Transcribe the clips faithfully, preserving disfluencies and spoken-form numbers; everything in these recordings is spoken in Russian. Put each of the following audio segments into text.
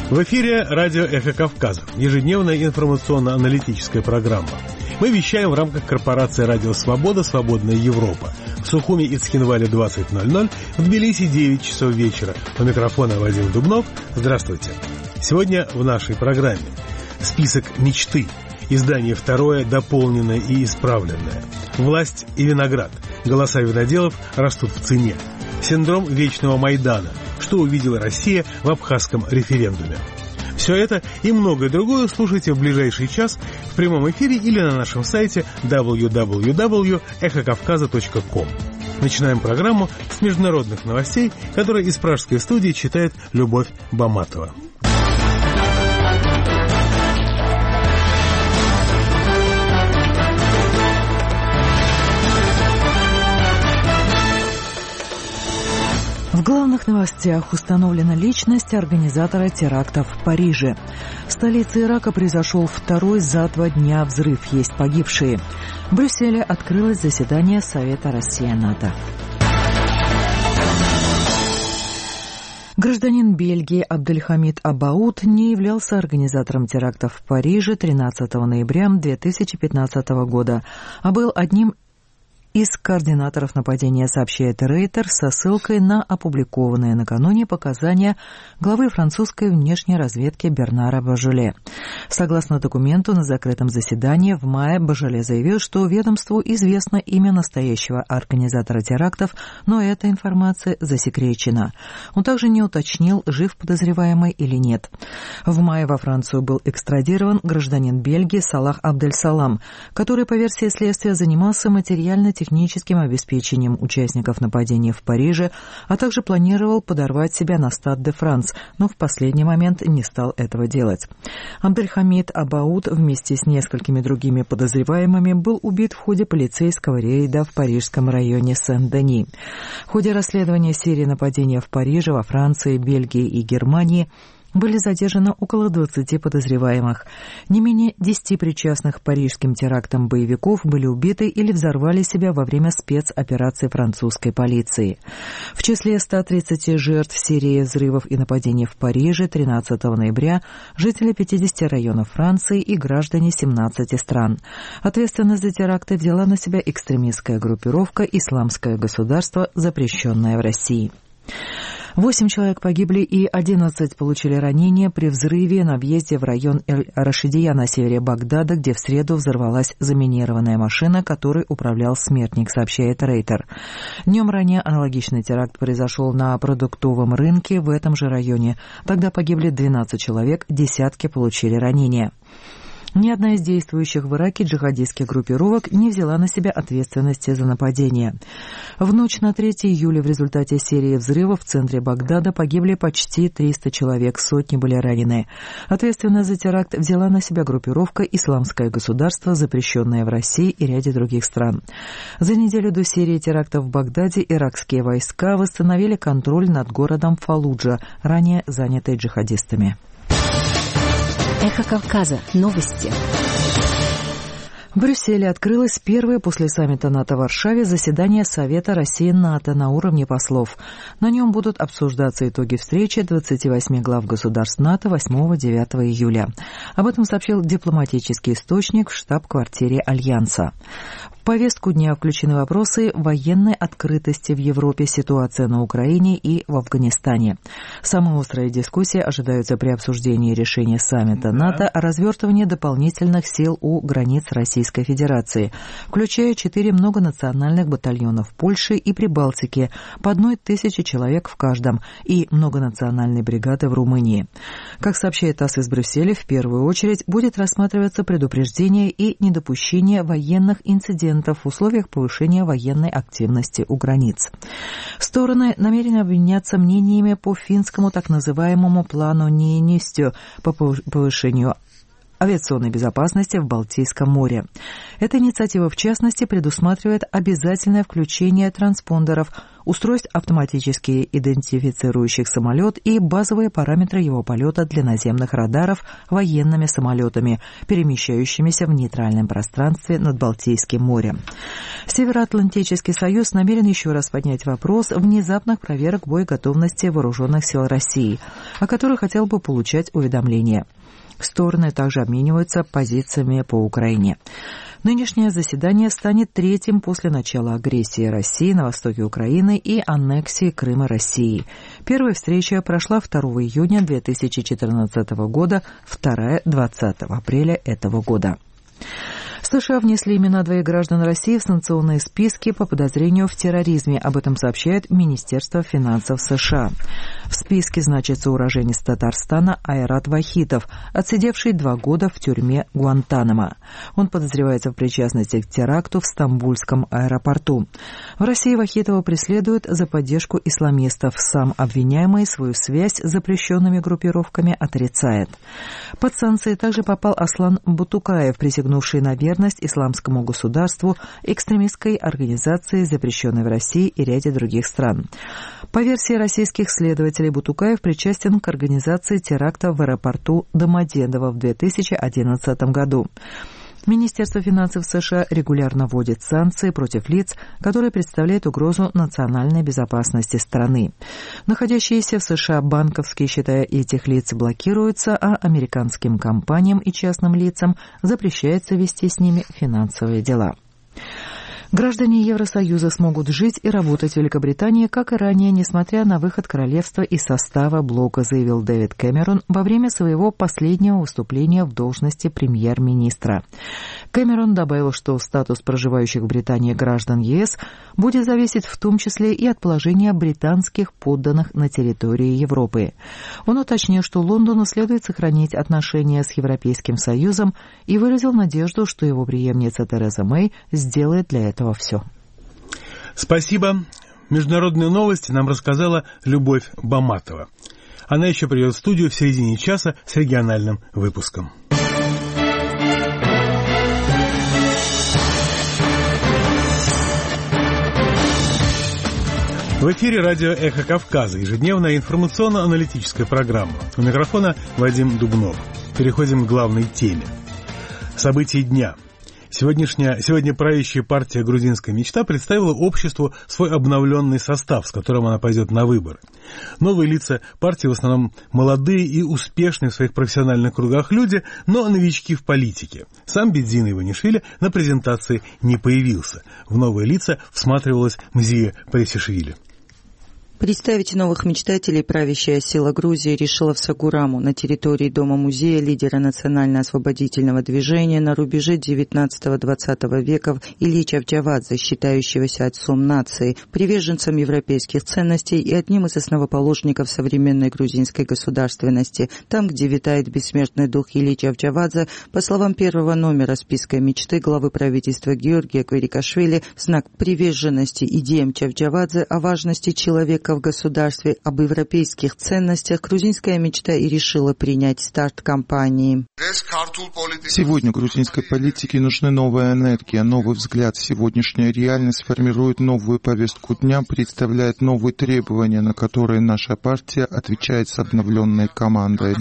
В эфире радио «Эхо Кавказа», ежедневная информационно-аналитическая программа. Мы вещаем в рамках корпорации «Радио Свобода. Свободная Европа». В Сухуми и Цхинвале двадцать ноль ноль, в Тбилиси девять часов вечера. У микрофона Вадим Дубнов. Здравствуйте. Сегодня в нашей программе список мечты. Издание второе, дополненное и исправленное. Власть и виноград. Голоса виноделов растут в цене. Синдром вечного Майдана. Что увидела Россия в абхазском референдуме. Все это и многое другое слушайте в ближайший час в прямом эфире или на нашем сайте дабл ю дабл ю дабл ю точка эхо кавказа точка ком. Начинаем программу с международных новостей, которые из пражской студии читает Любовь Баматова. В главных новостях установлена личность организатора терактов в Париже. В столице Ирака произошел второй за два дня взрыв, есть погибшие. В Брюсселе открылось заседание Совета Россия-НАТО. Гражданин Бельгии Абдельхамид Абауд не являлся организатором терактов в Париже тринадцатого ноября две тысячи пятнадцатого года, а был одним из координаторов нападения, сообщает Рейтер со ссылкой на опубликованные накануне показания главы французской внешней разведки Бернара Божоле. Согласно документу, на закрытом заседании в мае Божоле заявил, что ведомству известно имя настоящего организатора терактов, но эта информация засекречена. Он также не уточнил, жив подозреваемый или нет. В мае во Францию был экстрадирован гражданин Бельгии Салах Абдель-Салам, который, по версии следствия, занимался материально техническим обеспечением участников нападения в Париже, а также планировал подорвать себя на Стад де Франс, но в последний момент не стал этого делать. Абдельхамид Абауд вместе с несколькими другими подозреваемыми был убит в ходе полицейского рейда в парижском районе Сен-Дени. В ходе расследования серии нападений в Париже, во Франции, Бельгии и Германии были задержаны около двадцати подозреваемых. Не менее десяти причастных к парижским терактам боевиков были убиты или взорвали себя во время спецоперации французской полиции. В числе ста тридцати жертв серии взрывов и нападений в Париже тринадцатого ноября жители пятидесяти районов Франции и граждане семнадцати стран. Ответственность за теракты взяла на себя экстремистская группировка «Исламское государство», запрещенное в России. Восемь человек погибли и одиннадцать получили ранения при взрыве на въезде в район Эль-Рашидия на севере Багдада, где в среду взорвалась заминированная машина, которой управлял смертник, сообщает Рейтер. Днем ранее аналогичный теракт произошел на продуктовом рынке в этом же районе. Тогда погибли двенадцать человек, десятки получили ранения. Ни одна из действующих в Ираке джихадистских группировок не взяла на себя ответственности за нападение. В ночь на третье июля в результате серии взрывов в центре Багдада погибли почти триста человек, сотни были ранены. Ответственность за теракт взяла на себя группировка «Исламское государство», запрещенное в России и ряде других стран. За неделю до серии терактов в Багдаде иракские войска восстановили контроль над городом Фаллуджа, ранее занятый джихадистами. Эхо Кавказа. Новости. В Брюсселе открылось первое после саммита НАТО в Варшаве заседание Совета России-НАТО на уровне послов. На нем будут обсуждаться итоги встречи двадцати восьми глав государств НАТО восьмого-девятого июля. Об этом сообщил дипломатический источник в штаб-квартире Альянса. В повестку дня включены вопросы военной открытости в Европе, ситуация на Украине и в Афганистане. Самые острые дискуссии ожидаются при обсуждении решения саммита НАТО о развертывании дополнительных сил у границ Российской Федерации, включая четыре многонациональных батальона в Польше и Прибалтике, по одной тысяче человек в каждом, и многонациональной бригады в Румынии. Как сообщает ТАСС из Брюсселя, в первую очередь будет рассматриваться предупреждение и недопущение военных инцидентов в условиях повышения военной активности у границ. Стороны намерены обменяться мнениями по финскому так называемому плану Ниинистё по повышению авиационной безопасности в Балтийском море. Эта инициатива, в частности, предусматривает обязательное включение транспондеров, устройств автоматически идентифицирующих самолет и базовые параметры его полета для наземных радаров военными самолетами, перемещающимися в нейтральном пространстве над Балтийским морем. Североатлантический союз намерен еще раз поднять вопрос внезапных проверок боеготовности вооруженных сил России, о которых хотел бы получать уведомления. Стороны также обмениваются позициями по Украине. Нынешнее заседание станет третьим после начала агрессии России на востоке Украины и аннексии Крыма Россией. Первая встреча прошла второго июня две тысячи четырнадцатого года, вторая – двадцатого апреля этого года. США внесли имена двоих граждан России в санкционные списки по подозрению в терроризме. Об этом сообщает Министерство финансов США. В списке значится уроженец Татарстана Айрат Вахитов, отсидевший два года в тюрьме Гуантанамо. Он подозревается в причастности к теракту в Стамбульском аэропорту. В России Вахитова преследуют за поддержку исламистов. Сам обвиняемый свою связь с запрещенными группировками отрицает. Под санкции также попал Аслан Бутукаев, присягнувший на верность исламскому государству, экстремистской организации, запрещенной в России и ряде других стран. По версии российских следователей, Бутукаев причастен к организации теракта в аэропорту Домодедово в две тысячи одиннадцатом году. Министерство финансов США регулярно вводит санкции против лиц, которые представляют угрозу национальной безопасности страны. Находящиеся в США банковские счета этих лиц блокируются, а американским компаниям и частным лицам запрещается вести с ними финансовые дела. Граждане Евросоюза смогут жить и работать в Великобритании, как и ранее, несмотря на выход королевства из состава блока, заявил Дэвид Кэмерон во время своего последнего выступления в должности премьер-министра. Кэмерон добавил, что статус проживающих в Британии граждан ЕС будет зависеть в том числе и от положения британских подданных на территории Европы. Он уточнил, что Лондону следует сохранить отношения с Европейским Союзом и выразил надежду, что его преемница Тереза Мэй сделает для этого все. Спасибо. Международные новости нам рассказала Любовь Баматова. Она еще придет в студию в середине часа с региональным выпуском. В эфире радио «Эхо Кавказа», ежедневная информационно-аналитическая программа. У микрофона Вадим Дубнов. Переходим к главной теме. События дня. Сегодняшняя, сегодня правящая партия «Грузинская мечта» представила обществу свой обновленный состав, с которым она пойдет на выборы. Новые лица партии в основном молодые и успешные в своих профессиональных кругах люди, но новички в политике. Сам Бедзин Иванишвили на презентации не появился. В новые лица всматривалась Мзия Парисишвили. Представить новых мечтателей правящая сила Грузии решила в Сагураму, на территории Дома-музея лидера национально-освободительного движения на рубеже девятнадцатого-двадцатого веков Ильи Чавчавадзе, считающегося отцом нации, приверженцем европейских ценностей и одним из основоположников современной грузинской государственности. Там, где витает бессмертный дух Ильи Чавчавадзе, по словам первого номера списка мечты главы правительства Георгия Квирикашвили, в знак приверженности идеям Чавчавадзе о важности человека в государстве, об европейских ценностях, грузинская мечта и решила принять старт кампании. Сегодня грузинской политике нужны новая энергия, новый взгляд. Сегодняшняя реальность формирует новую повестку дня, представляет новые требования, на которые наша партия отвечает с обновленной командой.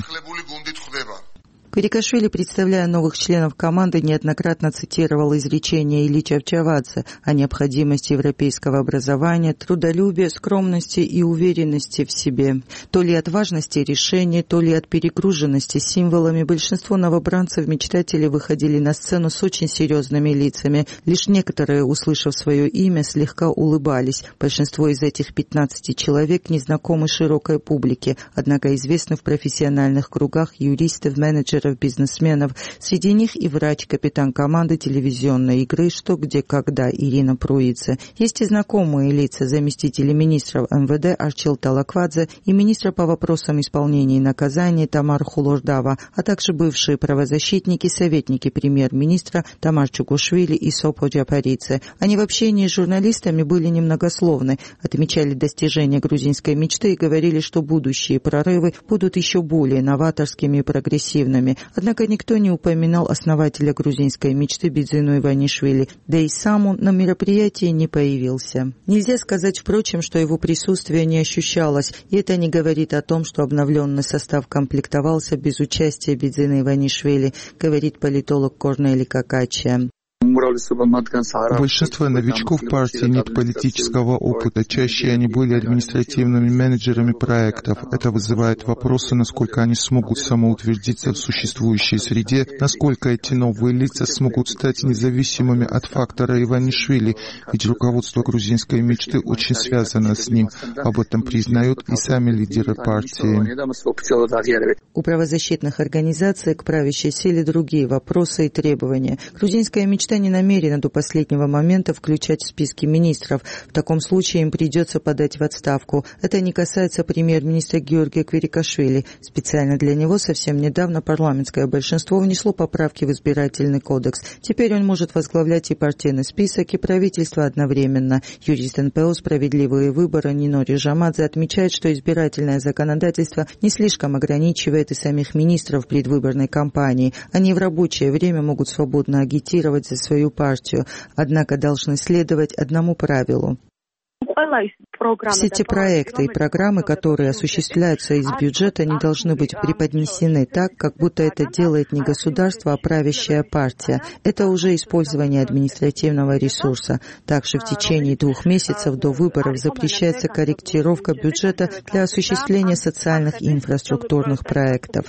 Квирикашвили, представляя новых членов команды, неоднократно цитировал изречение Ильи Чавчавадзе о необходимости европейского образования, трудолюбия, скромности и уверенности в себе. То ли от важности решений, то ли от перегруженности символами, большинство новобранцев-мечтателей выходили на сцену с очень серьезными лицами. Лишь некоторые, услышав свое имя, слегка улыбались. Большинство из этих пятнадцати человек незнакомы широкой публике, однако известны в профессиональных кругах юристов, менеджеров, бизнесменов. Среди них и врач, капитан команды телевизионной игры «Что, где, когда» Ирина Пруидзе. Есть и знакомые лица: заместители министров эм вэ дэ Арчил Талаквадзе и министра по вопросам исполнения и наказания Тамар Хулордава, а также бывшие правозащитники, советники премьер-министра Тамар Чукушвили и Сопо Джапаридзе. Они в общении с журналистами были немногословны, отмечали достижения грузинской мечты и говорили, что будущие прорывы будут еще более новаторскими и прогрессивными. Однако никто не упоминал основателя грузинской мечты Бедзину Иванишвили, да и сам он на мероприятии не появился. Нельзя сказать, впрочем, что его присутствие не ощущалось, и это не говорит о том, что обновленный состав комплектовался без участия Бедзина Иванишвили, говорит политолог Корнели Какачия. У большинства новичков в партии нет политического опыта. Чаще они были административными менеджерами проектов. Это вызывает вопросы, насколько они смогут самоутвердиться в существующей среде, насколько эти новые лица смогут стать независимыми от фактора Иванишвили, ведь руководство грузинской мечты очень связано с ним. Об этом признают и сами лидеры партии. У правозащитных организаций к правящей силе другие вопросы и требования. Грузинская мечта не намерена до последнего момента включать в списки министров. В таком случае им придется подать в отставку. Это не касается премьер-министра Георгия Квирикашвили. Специально для него совсем недавно парламентское большинство внесло поправки в избирательный кодекс. Теперь он может возглавлять и партийный список, и правительство одновременно. Юрист эн пэ о «Справедливые выборы» Нинори Жамадзе отмечает, что избирательное законодательство не слишком ограничивает и самих министров предвыборной кампании. Они в рабочее время могут свободно агитировать за свою партию, однако должны следовать одному правилу. Все те проекты и программы, которые осуществляются из бюджета, не должны быть преподнесены так, как будто это делает не государство, а правящая партия. Это уже использование административного ресурса. Также в течение двух месяцев до выборов запрещается корректировка бюджета для осуществления социальных и инфраструктурных проектов.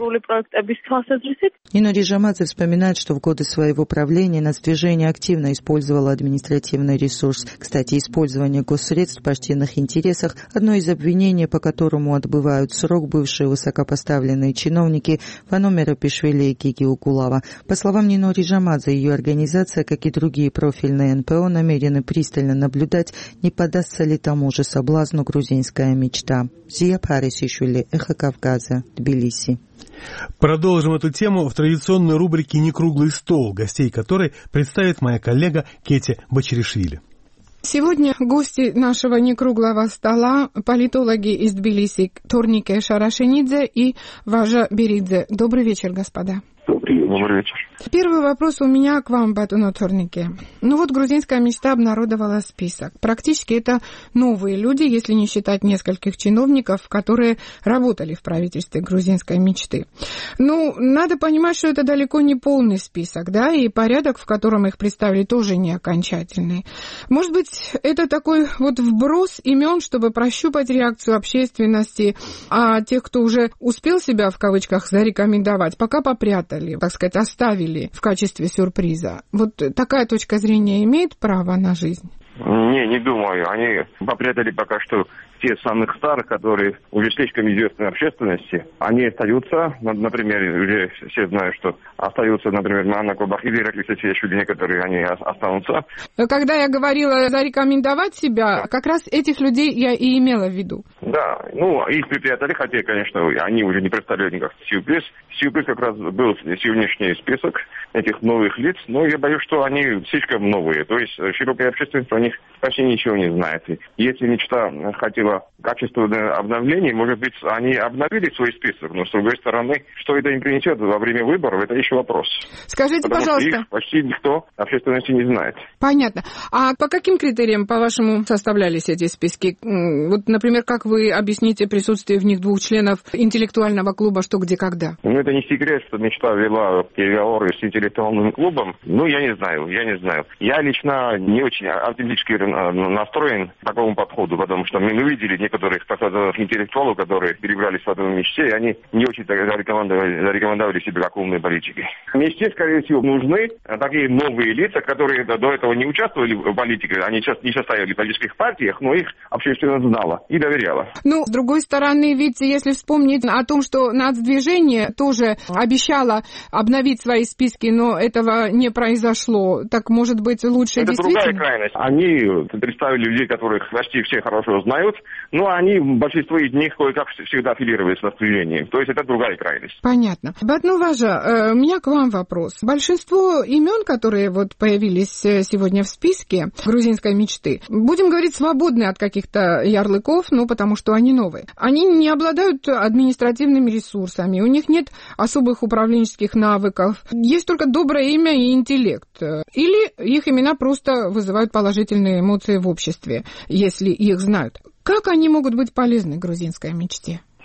Нинори Жамадзе вспоминает, что в годы своего правления нацдвижение активно использовало административный ресурс. Кстати, использование госсредств в партийных интересах – одно из обвинений, по которому отбывают срок бывшие высокопоставленные чиновники Фаномера Пишвили и Гиги Укулава. По словам Нинори Жамадзе, ее организация, как и другие профильные эн пэ о, намерены пристально наблюдать, не поддастся ли тому же соблазну грузинская мечта. Зия Парисишвили, Эхо Кавказа, Тбилиси. Продолжим эту тему в традиционной рубрике «Некруглый стол», гостей которой представит моя коллега Кетя Бачаришвили. Сегодня гости нашего некруглого стола – политологи из Тбилиси Торнике Шарашенидзе и Важа Беридзе. Добрый вечер, господа. Добрый вечер. Первый вопрос у меня к вам, Батуно Торнике. Ну вот грузинская мечта обнародовала список. Практически это новые люди, если не считать нескольких чиновников, которые работали в правительстве грузинской мечты. Ну, надо понимать, что это далеко не полный список, да, и порядок, в котором их представили, тоже не окончательный. Может быть, это такой вот вброс имен, чтобы прощупать реакцию общественности, а тех, кто уже успел себя, в кавычках, зарекомендовать, пока попрятали, так сказать, оставили в качестве сюрприза. Вот такая точка зрения имеет право на жизнь? Не, не думаю. Они попрятали пока что те самых старых, которые уже слишком известны общественности. Они остаются, например, уже все знают, что остаются, например, Манна Кобахиди, Раклисачешвили, некоторые они останутся. Когда я говорила зарекомендовать себя, как раз этих людей я и имела в виду. Да, ну, их припрятали, хотя, конечно, они уже не представляют никак Сьюпресс. Сьюпресс как раз был сегодняшний список этих новых лиц, но я боюсь, что они слишком новые. То есть широкая общественность о них почти ничего не знает. Если мечта хотела качественное обновление, может быть, они обновили свой список, но, с другой стороны, что это им принесет во время выборов, это еще вопрос. Скажите, Потому пожалуйста. Что их почти никто общественности не знает. Понятно. А по каким критериям, по-вашему, составлялись эти списки? Вот, например, как вы объясните присутствие в них двух членов интеллектуального клуба «Что, где, когда»? Ну, это не секрет, что мечта вела переговоры с интеллектуальным клубом. Ну, я не знаю, я не знаю. Я лично не очень оптимистически настроен к такому подходу, потому что мы видели некоторых интеллектуалов, которые перебрались в эту мечте, и они не очень зарекомендовали, зарекомендовали себя как умные политики. Мечте, скорее всего, нужны такие новые лица, которые до этого не участвовали в политике, они сейчас не состояли в политических партиях, но их общественность знала и доверяла. Ну, с другой стороны, ведь если вспомнить о том, что нацдвижение тоже обещало обновить свои списки, но этого не произошло, так, может быть, лучше это действительно? Это другая крайность. Они представили людей, которых почти все хорошо знают, но они, большинство из них, кое-как всегда аффилировались с нацдвижением. То есть это другая крайность. Понятно. Батну Важа, у меня к вам вопрос. Большинство имен, которые вот появились сегодня в списке грузинской мечты, будем говорить, свободны от каких-то ярлыков, ну, потому что они новые. Они не обладают административными ресурсами, у них нет особых управленческих навыков, есть только доброе имя и интеллект. Или их имена просто вызывают положительные эмоции в обществе, если их знают. Как они могут быть полезны грузинской мечте?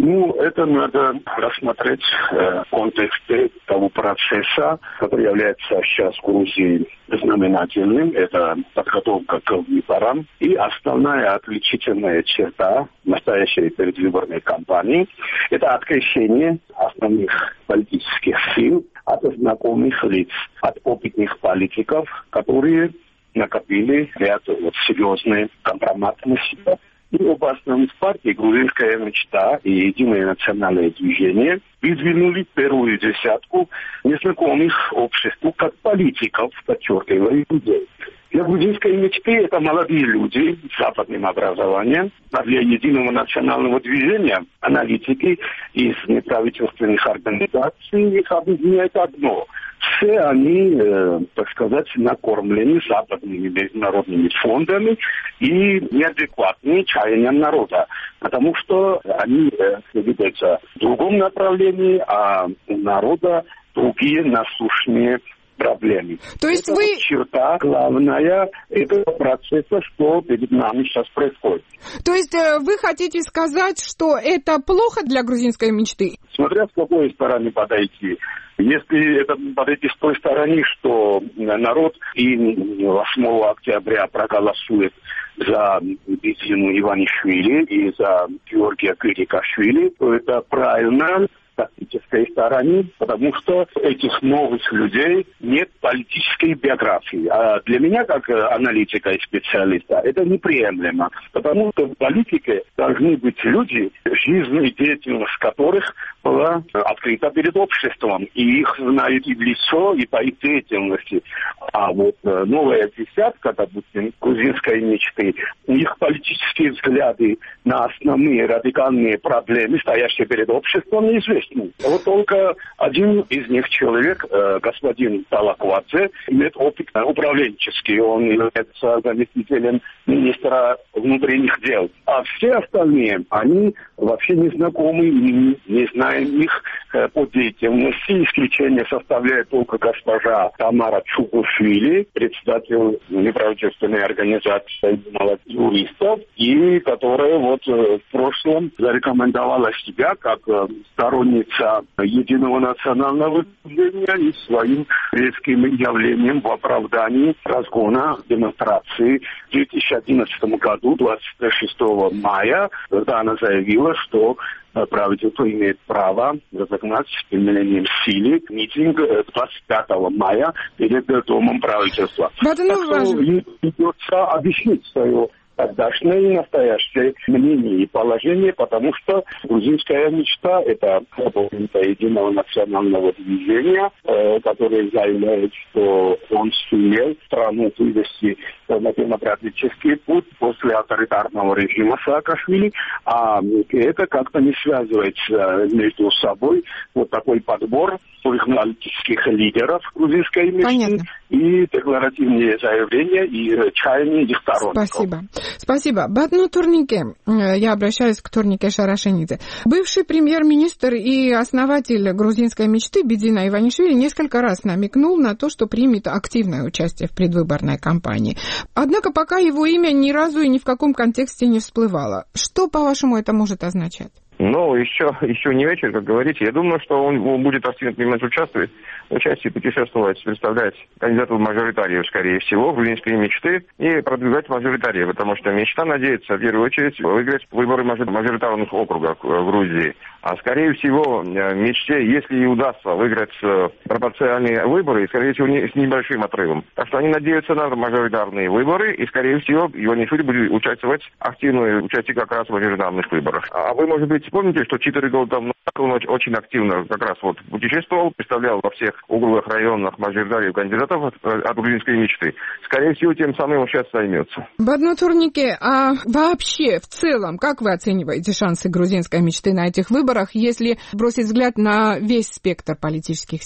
Ну, это надо рассмотреть э, в контексте того процесса, который является сейчас в Грузии знаменательным. Это подготовка к выборам. И основная отличительная черта настоящей предвыборной кампании – это открещение основных политических сил от знакомых лиц, от опытных политиков, которые накопили ряд вот, серьезной компроматности. И оба основных партии, «Грузинская мечта» и «Единое национальное движение», выдвинули первую десятку незнакомых обществу как политиков, подчеркиваю, людей. Для грузинской мечты это молодые люди с западным образованием, а для Единого национального движения аналитики из неправительственных организаций их объединяет одно. Все они, э, так сказать, накормлены западными международными фондами и неадекватны чаяниям народа, потому что они э, двигаются в другом направлении, а у народа другие насущные проблемы. То есть это вы... черта главная этого процесса, что перед нами сейчас происходит. То есть вы хотите сказать, что это плохо для грузинской мечты? Смотря с какой стороны подойти. Если это подойти с той стороны, что народ и восьмого октября проголосует за Бедзину Иванишвили и за Георгия Кырикашвили, то это правильно тактической стороны, потому что этих новых людей нет политической биографии. А для меня, как аналитика и специалиста, это неприемлемо, потому что в политике должны быть люди, жизнь и деятельность которых была открыта перед обществом, и их знают и в лицо, и по их деятельности. А вот новая десятка, допустим, грузинской мечты, их политические взгляды на основные радикальные проблемы, стоящие перед обществом, неизвестны. Вот только один из них человек, э, господин Талаквадзе, имеет опыт управленческий. Он является заместителем министра внутренних дел. А все остальные, они вообще не знакомы, не, не знаем их э, по деятельности. Исключение составляет только госпожа Тамара Чукушвили, председатель неправительственной организации молодых юристов, и которая вот э, в прошлом зарекомендовала себя как э, сторонник Единого национального движения и своим резким явлением в оправдании разгона демонстрации в две тысячи одиннадцатом году, двадцать шестого мая, когда она заявила, что правительство имеет право разогнать с применением силы митинг двадцать пятого мая перед домом правительства. Так что ей придется объяснить свое тогдашнее и настоящее мнение и положение, потому что грузинская мечта – это Единого национального движения, э, которое заявляет, что он сумел страну вывести на демократический путь после авторитарного режима Саакашвили, а это как-то не связывается между собой. Вот такой подбор своих политических лидеров грузинской мечты. Понятно. И декларативные заявления, и чаяния их сторонников. Спасибо. Спасибо. Батну Турнике, я обращаюсь к Турнике Шарашенидзе. Бывший премьер-министр и основатель грузинской мечты Бедзина Иванишвили несколько раз намекнул на то, что примет активное участие в предвыборной кампании. Однако пока его имя ни разу и ни в каком контексте не всплывало. Что, по-вашему, это может означать? Ну, еще, еще не вечер, как говорите. Я думаю, что он, он будет активно принимать участие, участие путешествовать, представлять кандидатуру мажоритариев, скорее всего, грузинской мечты, и продвигать мажоритарии, потому что мечта надеется, в первую очередь, выиграть выборы мажоритарных округов в Грузии. А, скорее всего, мечте, если и удастся выиграть пропорциональные выборы, скорее всего, не, с небольшим отрывом. Так что они надеются на мажоритарные выборы, и, скорее всего, Иванишвили будет участвовать, активное участие как раз в мажоритарных выборах. А вы, может быть, помните, что четыре года назад он очень активно как раз вот путешествовал, представлял во всех угловых районах мажоритариев кандидатов от, от грузинской мечты. Скорее всего, тем самым он сейчас займется. Батну Турнике, а вообще, в целом, как вы оцениваете шансы грузинской мечты на этих выборах, если бросить взгляд на весь спектр политических сил?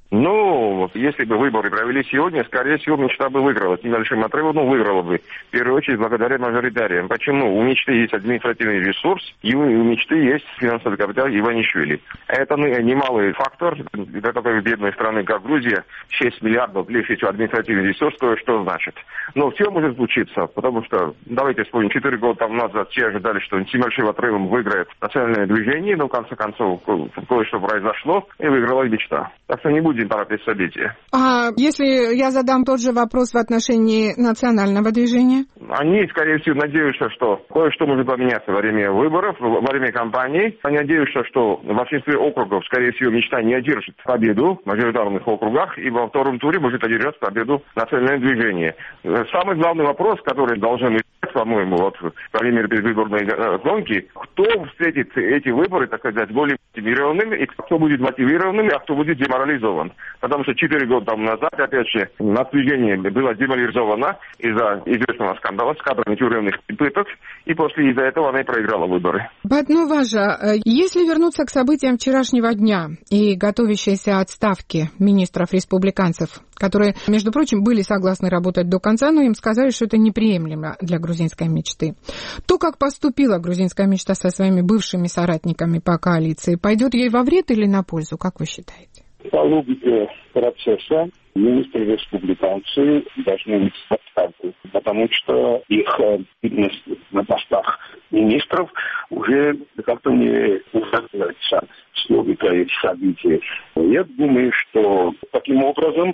Ну, если бы выборы провели сегодня, скорее всего, мечта бы выиграла. С небольшим отрывом, ну, выиграла бы. В первую очередь, благодаря мажоритариям. Почему? У мечты есть административный ресурс, и у мечты есть финансовый капитал Иванишвили. Это немалый фактор для такой бедной страны, как Грузия. шесть миллиардов, плюс еще административный ресурс, что значит. Но все может случиться, потому что, давайте вспомним, четыре года там назад все ожидали, что с небольшим отрывом выиграет национальное движение, но в конце концов кое-что произошло, и выиграла мечта. Так что не будем торопить события. А если я задам тот же вопрос в отношении национального движения? Они, скорее всего, надеются, что кое-что может поменяться во время выборов, во время кампании. Они надеются, что в большинстве округов, скорее всего, мечта не одержит победу в мажоритарных округах, и во втором туре может одержать победу национальное движение. Самый главный вопрос, который должен решать, по-моему, вот во время предвыборной гонки, кто встретит эти выборы, так сказать, более мотивированными, и кто будет мотивированным, а кто будет деморализован. Потому что четыре года тому назад, опять же, движение было деморализовано из-за известного скандала с кадрами тюремных пыток, и после из-за этого она и проиграла выборы. Батну Важа, если вернуться к событиям вчерашнего дня и готовящейся отставки министров-республиканцев, которые, между прочим, были согласны работать до конца, но им сказали, что это неприемлемо для грузинской мечты. То, как поступила грузинская мечта со своими бывшими соратниками по коалиции, пойдет ей во вред или на пользу, как вы считаете? По логике процесса министры-республиканцы должны быть в отставку, потому что их видность на постах министров уже как-то не уживается с логикой событий. Я думаю, что таким образом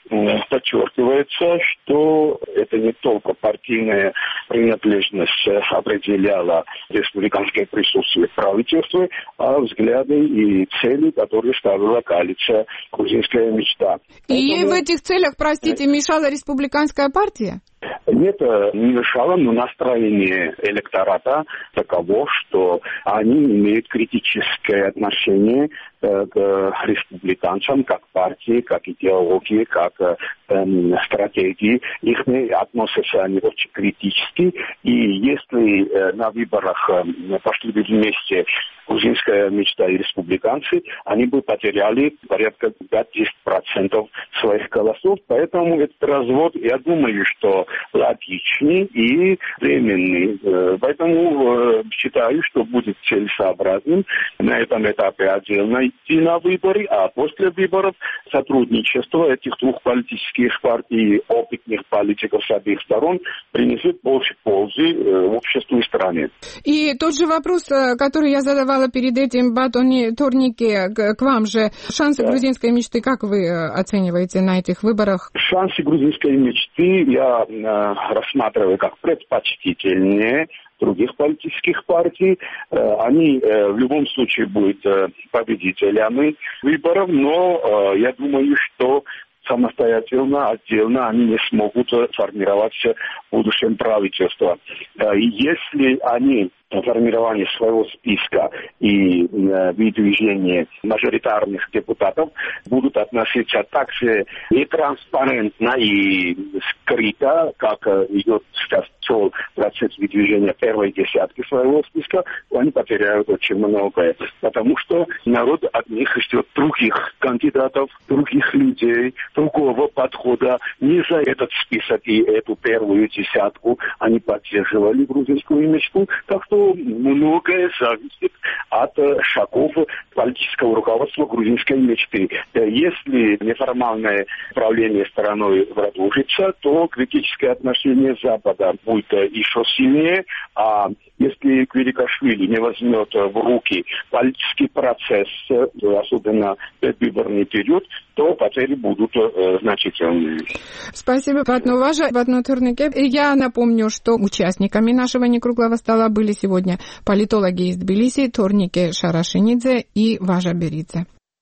подчеркивается, что это не только партийная принадлежность определяла республиканское присутствие в правительстве, а взгляды и цели, которые ставила коалиция «Грузинская мечта». И ей в этих целях, простите, мешала республиканская партия? Нет, не мешало, но настроение электората таково, что они имеют критическое отношение к республиканцам, как партии, как идеологии, как эм, стратегии. Их относятся они очень критически. И если э, на выборах э, пошли бы вместе грузинская мечта и республиканцы, они бы потеряли порядка пять-десять процентов своих голосов. Поэтому этот развод, я думаю, что логичный и временный. Э, поэтому э, считаю, что будет целесообразным на этом этапе отдельно идти на выборы, а после выборов сотрудничество этих двух политических партий, опытных политиков с обеих сторон, принесет больше пользы э, обществу и стране. И тот же вопрос, который я задавала перед этим, Батони Торнике, к вам же. Шансы да. грузинской мечты, как вы оцениваете на этих выборах? Шансы грузинской мечты я э, рассматриваю как предпочтительнее других политических партий. Они в любом случае будут победителями выборов, но я думаю, что самостоятельно, отдельно они не смогут формировать в будущем правительство. И если они формирование своего списка и э, выдвижение мажоритарных депутатов будут относиться так же нетранспарентно и скрыто, как э, идет сейчас процесс выдвижения первой десятки своего списка, то они потеряют очень многое. Потому что народ от них ждет других кандидатов, других людей, другого подхода. Не за этот список и эту первую десятку они поддерживали грузинскую мечту. Так что многое зависит от шагов политического руководства грузинской мечты. Если неформальное правление страной продолжится, то критическое отношение Запада будет еще сильнее, а если Квирикашвили не возьмет в руки политический процесс, особенно предвыборный период, то потери будут э, значительные. Спасибо, Батну Важа, Батну Торнике. Я напомню, что участниками нашего некруглого стола были сегодня политологи из Тбилиси, Торнике Шарашинидзе и Важа Беридзе.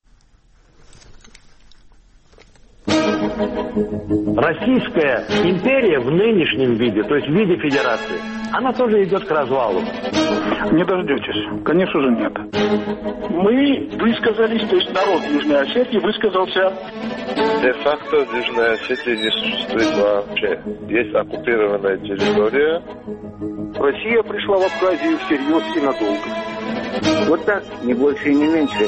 Российская империя в нынешнем виде, то есть в виде федерации, она тоже идет к развалу. Не дождетесь. Конечно же, нет. Мы высказались, то есть народ Южной Осетии высказался. Де-факто Южная Осетия не существует вообще. Есть оккупированная территория. Россия пришла в Абхазию всерьез и надолго. Вот так, не больше и не меньше.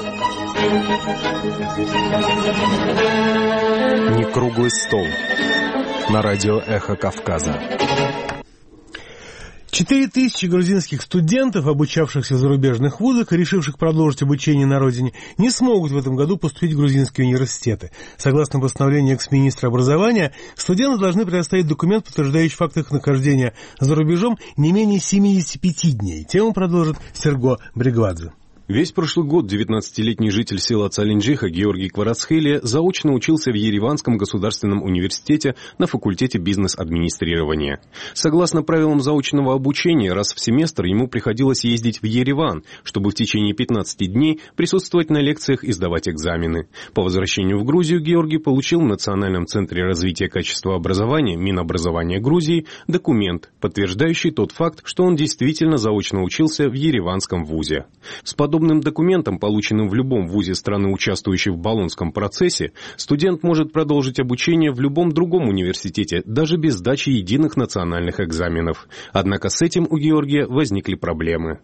Не круглый стол. На радио «Эхо Кавказа». Четыре тысячи грузинских студентов, обучавшихся в зарубежных вузах и решивших продолжить обучение на родине, не смогут в этом году поступить в грузинские университеты. Согласно постановлению экс-министра образования, студенты должны предоставить документ, подтверждающий факт их нахождения за рубежом не менее семидесяти пяти дней. Тему продолжит Серго Бригвадзе. Весь прошлый год девятнадцатилетний житель села Цалинджиха Георгий Кварацхелия заочно учился в Ереванском государственном университете на факультете бизнес-администрирования. Согласно правилам заочного обучения, раз в семестр ему приходилось ездить в Ереван, чтобы в течение пятнадцати дней присутствовать на лекциях и сдавать экзамены. По возвращению в Грузию Георгий получил в Национальном центре развития качества образования Минобразования Грузии документ, подтверждающий тот факт, что он действительно заочно учился в Ереванском вузе. С подобным документом, полученным в любом вузе страны, участвующей в Болонском процессе, студент может продолжить обучение в любом другом университете, даже без сдачи единых национальных экзаменов. Однако с этим у Георгия возникли проблемы.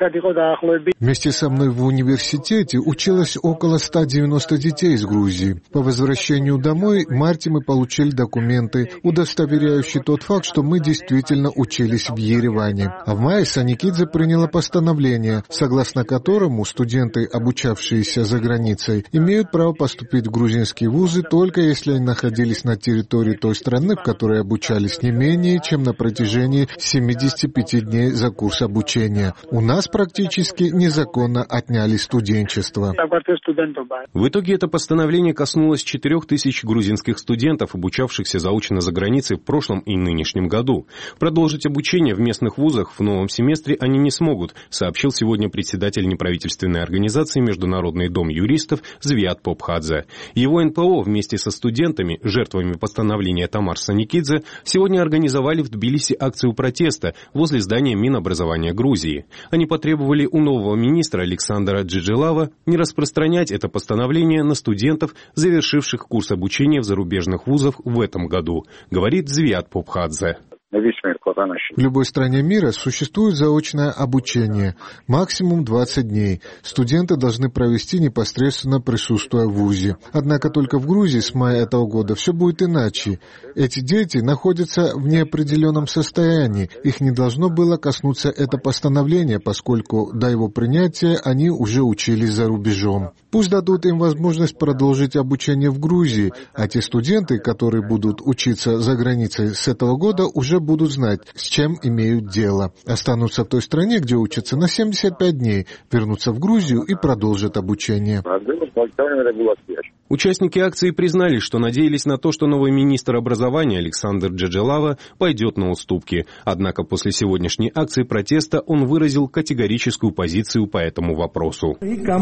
Вместе со мной в университете училось около ста девяноста детей из Грузии. По возвращению домой в марте мы получили документы, удостоверяющие тот факт, что мы действительно учились в Ереване. А в мае Саникидзе приняла постановление, согласно которому студенты, обучавшиеся за границей, имеют право поступить в грузинские вузы только если они находились на территории той страны, в которой обучались не менее чем на протяжении семидесяти пяти дней за курс обучения. У нас практически незаконно отняли студенчество. В итоге это постановление коснулось четырех тысяч грузинских студентов, обучавшихся заочно за границей в прошлом и нынешнем году. Продолжить обучение в местных вузах в новом семестре они не смогут, сообщил сегодня председатель неправительственной организации «Международный дом юристов» Звиат Попхадзе. Его эн пэ о вместе со студентами, жертвами постановления Тамар Саникидзе, сегодня организовали в Тбилиси акцию протеста возле здания Минобразования Грузии. Они потребовали у нового министра Александра Джиджилава не распространять это постановление на студентов, завершивших курс обучения в зарубежных вузах в этом году, говорит Звиат Попхадзе. В любой стране мира существует заочное обучение, максимум двадцать дней. Студенты должны провести непосредственно присутствуя в вузе. Однако только в Грузии с мая этого года все будет иначе. Эти дети находятся в неопределенном состоянии. Их не должно было коснуться это постановление, поскольку до его принятия они уже учились за рубежом. Пусть дадут им возможность продолжить обучение в Грузии, а те студенты, которые будут учиться за границей с этого года, уже будут знать, с чем имеют дело. Останутся в той стране, где учатся, на семьдесят пять дней, вернутся в Грузию и продолжат обучение. Участники акции признали, что надеялись на то, что новый министр образования Александр Джиджилава пойдет на уступки. Однако после сегодняшней акции протеста он выразил категорическую позицию по этому вопросу.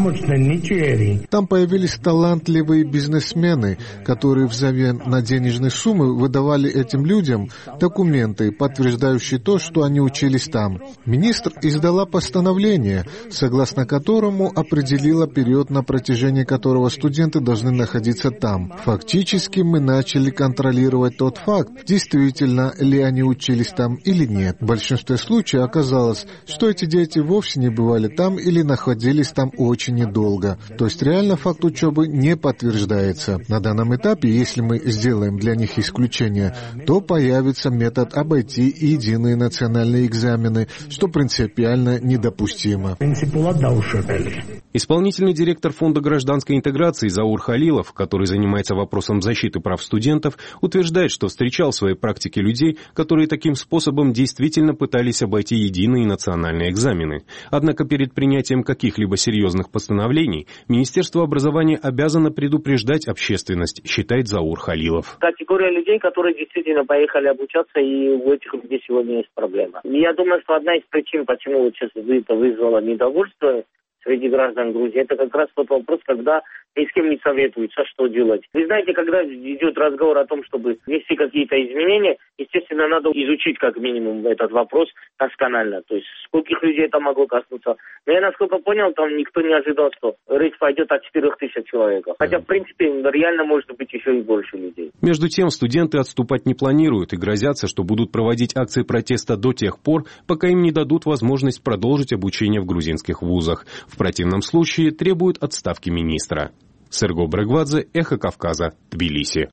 Там появились талантливые бизнесмены, которые взамен на денежные суммы выдавали этим людям документы, подтверждающие то, что они учились там. Министр издала постановление, согласно которому определила период, на протяжении которого студенты должны находиться там. Фактически мы начали контролировать тот факт, действительно ли они учились там или нет. В большинстве случаев оказалось, что эти дети вовсе не бывали там или находились там очень недолго. То есть реально факт учебы не подтверждается. На данном этапе, если мы сделаем для них исключение, то появится метод обойти единые национальные экзамены, что принципиально недопустимо. Исполнительный директор Фонда гражданской интеграции Заур Халилов, который занимается вопросом защиты прав студентов, утверждает, что встречал в своей практике людей, которые таким способом действительно пытались обойти единые национальные экзамены. Однако перед принятием каких-либо серьезных постановлений Министерство образования обязано предупреждать общественность, считает Заур Халилов. Категория людей, которые действительно поехали обучаться, и у этих людей сегодня есть проблема. Я думаю, что одна из причин, почему вот сейчас это вызвало недовольство среди граждан Грузии. Это как раз тот вопрос, когда ни с кем не советуются, что делать. Вы знаете, когда идет разговор о том, чтобы внести какие-то изменения, естественно, надо изучить как минимум этот вопрос досконально. То есть, скольких людей это могло коснуться. Но я, насколько понял, там никто не ожидал, что рейд пойдет от четырех тысяч человек. Хотя, в принципе, реально может быть еще и больше людей. Между тем, студенты отступать не планируют и грозятся, что будут проводить акции протеста до тех пор, пока им не дадут возможность продолжить обучение в грузинских вузах. В противном случае требуют отставки министра. Серго Брегвадзе, Эхо Кавказа, Тбилиси.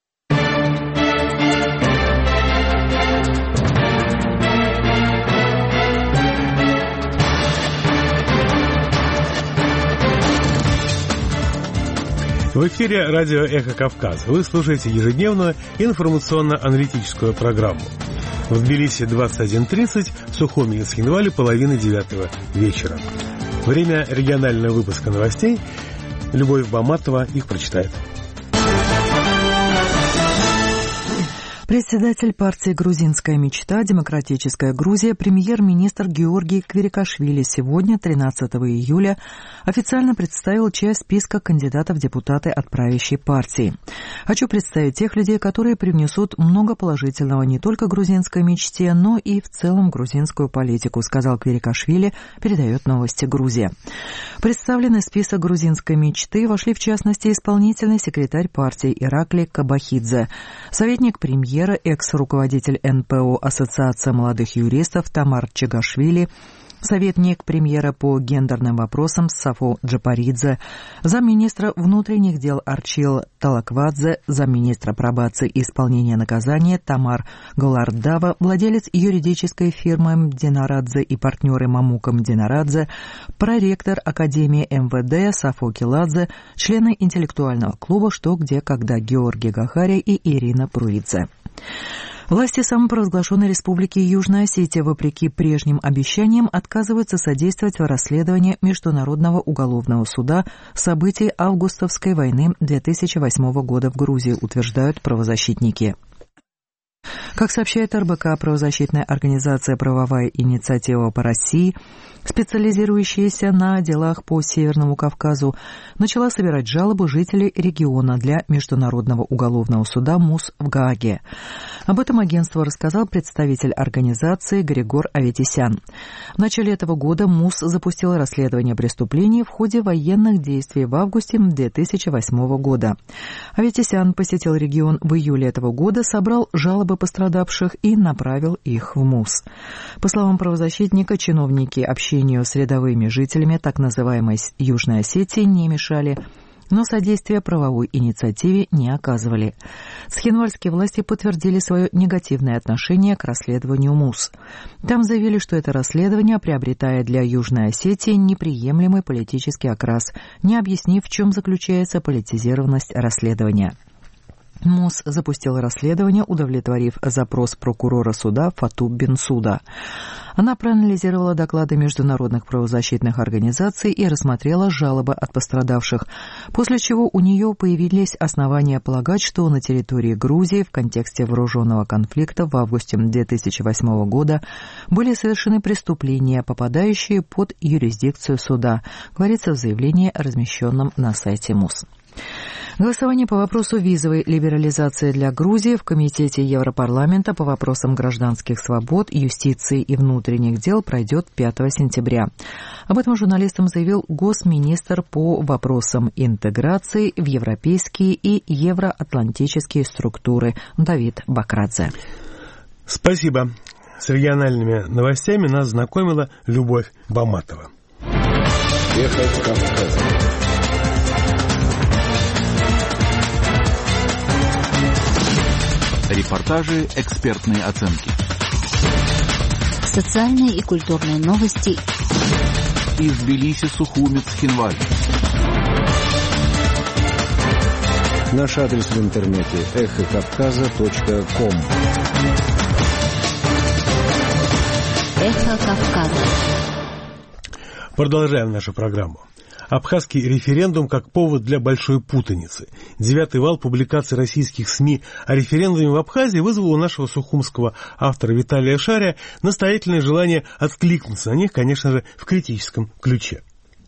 В эфире радио «Эхо Кавказа». Вы слушаете ежедневную информационно-аналитическую программу. В Тбилиси двадцать один тридцать, в Сухуми и Цхинвале половина девятого вечера. Время регионального выпуска новостей. Любовь Баматова их прочитает. Председатель партии «Грузинская мечта. Демократическая Грузия» премьер-министр Георгий Квирикашвили сегодня, тринадцатого июля, официально представил часть списка кандидатов в депутаты от правящей партии. «Хочу представить тех людей, которые привнесут много положительного не только грузинской мечте, но и в целом грузинскую политику», сказал Квирикашвили, передает новости «Грузия». В представленный список грузинской мечты вошли в частности исполнительный секретарь партии Ираклий Кабахидзе, советник премьера, экс-руководитель эн пэ о Ассоциация молодых юристов Тамар Чегашвили, советник премьера по гендерным вопросам Сафо Джапаридзе, замминистра внутренних дел Арчил Талаквадзе, замминистра пробации и исполнения наказания Тамар Голардава, владелец юридической фирмы Мдинарадзе и партнеры Мамука Мдинарадзе, проректор Академии эм вэ дэ Сафо Киладзе, члены интеллектуального клуба «Что, где, когда» Георгий Гахари и Ирина Пруидзе. Власти самопровозглашенной республики Южная Осетия, вопреки прежним обещаниям, отказываются содействовать в расследовании Международного уголовного суда событий августовской войны две тысячи восьмого года в Грузии, утверждают правозащитники. Как сообщает эр бэ ка, правозащитная организация «Правовая инициатива по России», специализирующаяся на делах по Северному Кавказу, начала собирать жалобы жителей региона для Международного уголовного суда МУС в Гааге. Об этом агентству рассказал представитель организации Григор Аветисян. В начале этого года МУС запустил расследование преступлений в ходе военных действий в августе две тысячи восьмого года. Аветисян посетил регион в июле этого года, собрал жалобы пострадавших и направил их в МУС. По словам правозащитника, чиновники общения с рядовыми жителями так называемой Южной Осетии не мешали, но содействия правовой инициативе не оказывали. Цхинвальские власти подтвердили свое негативное отношение к расследованию МУС. Там заявили, что это расследование приобретает для Южной Осетии неприемлемый политический окрас, не объяснив, в чем заключается политизированность расследования. МУС запустил расследование, удовлетворив запрос прокурора суда Фату Бенсуда. Она проанализировала доклады международных правозащитных организаций и рассмотрела жалобы от пострадавших, после чего у нее появились основания полагать, что на территории Грузии в контексте вооруженного конфликта в августе две тысячи восьмого года были совершены преступления, попадающие под юрисдикцию суда, говорится в заявлении, размещенном на сайте МУС. Голосование по вопросу визовой либерализации для Грузии в Комитете Европарламента по вопросам гражданских свобод, юстиции и внутренних дел пройдет пятого сентября. Об этом журналистам заявил госминистр по вопросам интеграции в европейские и евроатлантические структуры Давид Бакрадзе. Спасибо. С региональными новостями нас знакомила Любовь Баматова. Эхо Кавказа. Репортажи, экспертные оценки. Социальные и культурные новости. Из Тбилиси, Сухуми, Цхинваль. Наш адрес в интернете эхо кавказа точка ком. Эхо Кавказа. Продолжаем нашу программу. Абхазский референдум как повод для большой путаницы. Девятый вал публикаций российских СМИ о референдуме в Абхазии вызвал у нашего сухумского автора Виталия Шария настоятельное желание откликнуться на них, конечно же, в критическом ключе.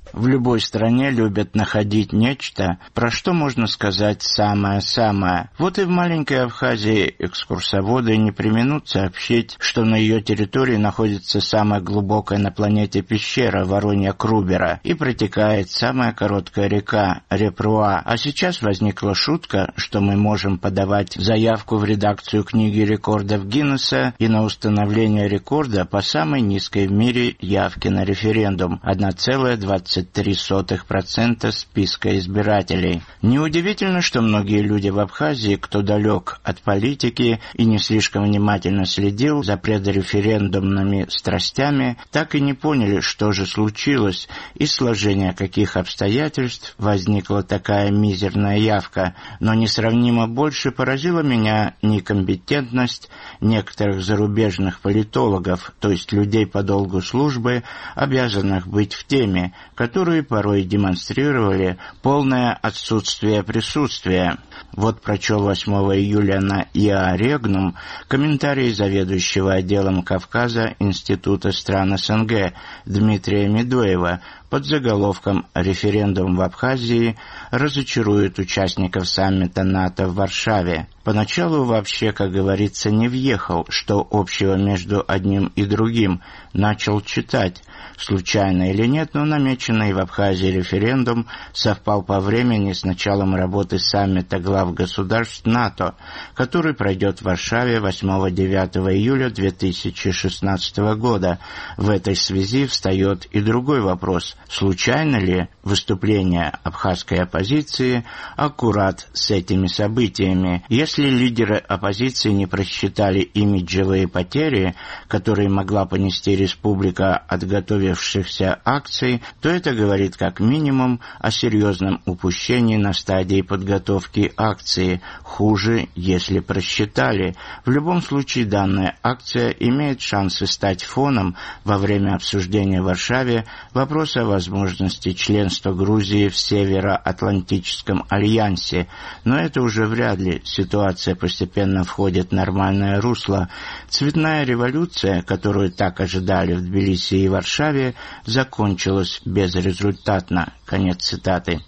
В любой стране любят находить нечто, про что можно сказать самое-самое. Вот и в маленькой Абхазии экскурсоводы не преминут сообщить, что на ее территории находится самая глубокая на планете пещера Воронья Крубера и протекает самая короткая река Репруа. А сейчас возникла шутка, что мы можем подавать заявку в редакцию книги рекордов Гиннесса и на установление рекорда по самой низкой в мире явке на референдум – одна целая двадцать три сотых процента списка избирателей. Неудивительно, что многие люди в Абхазии, кто далек от политики и не слишком внимательно следил за предреферендумными страстями, так и не поняли, что же случилось, из сложения каких обстоятельств возникла такая мизерная явка. Но несравнимо больше поразила меня некомпетентность некоторых зарубежных политологов, то есть людей по долгу службы, обязанных быть в теме, которые порой демонстрировали полное отсутствие присутствия. Вот прочел восьмого июля на ИА Регнум комментарий заведующего отделом Кавказа Института стран СНГ Дмитрия Медоева под заголовком «Референдум в Абхазии разочарует участников саммита НАТО в Варшаве». Поначалу вообще, как говорится, не въехал, что общего между одним и другим. Начал читать. Случайно или нет, но намеченный в Абхазии референдум совпал по времени с началом работы саммита глав государств НАТО, который пройдет в Варшаве восьмого-девятого июля две тысячи шестнадцатого года. В этой связи встает и другой вопрос. Случайно ли выступление абхазской оппозиции аккурат с этими событиями? Если лидеры оппозиции не просчитали имиджевые потери, которые могла понести республика от готовившихся акций, то это говорит как минимум о серьезном упущении на стадии подготовки акции. Хуже, если просчитали. В любом случае, данная акция имеет шансы стать фоном во время обсуждения в Варшаве вопроса о возможности членства Грузии в Североатлантическом альянсе. Но это уже вряд ли. Ситуация постепенно входит в нормальное русло. Цветная революция, которую так ожидали в Тбилиси и Варшаве, закончилась безрезультатно. Конец цитаты.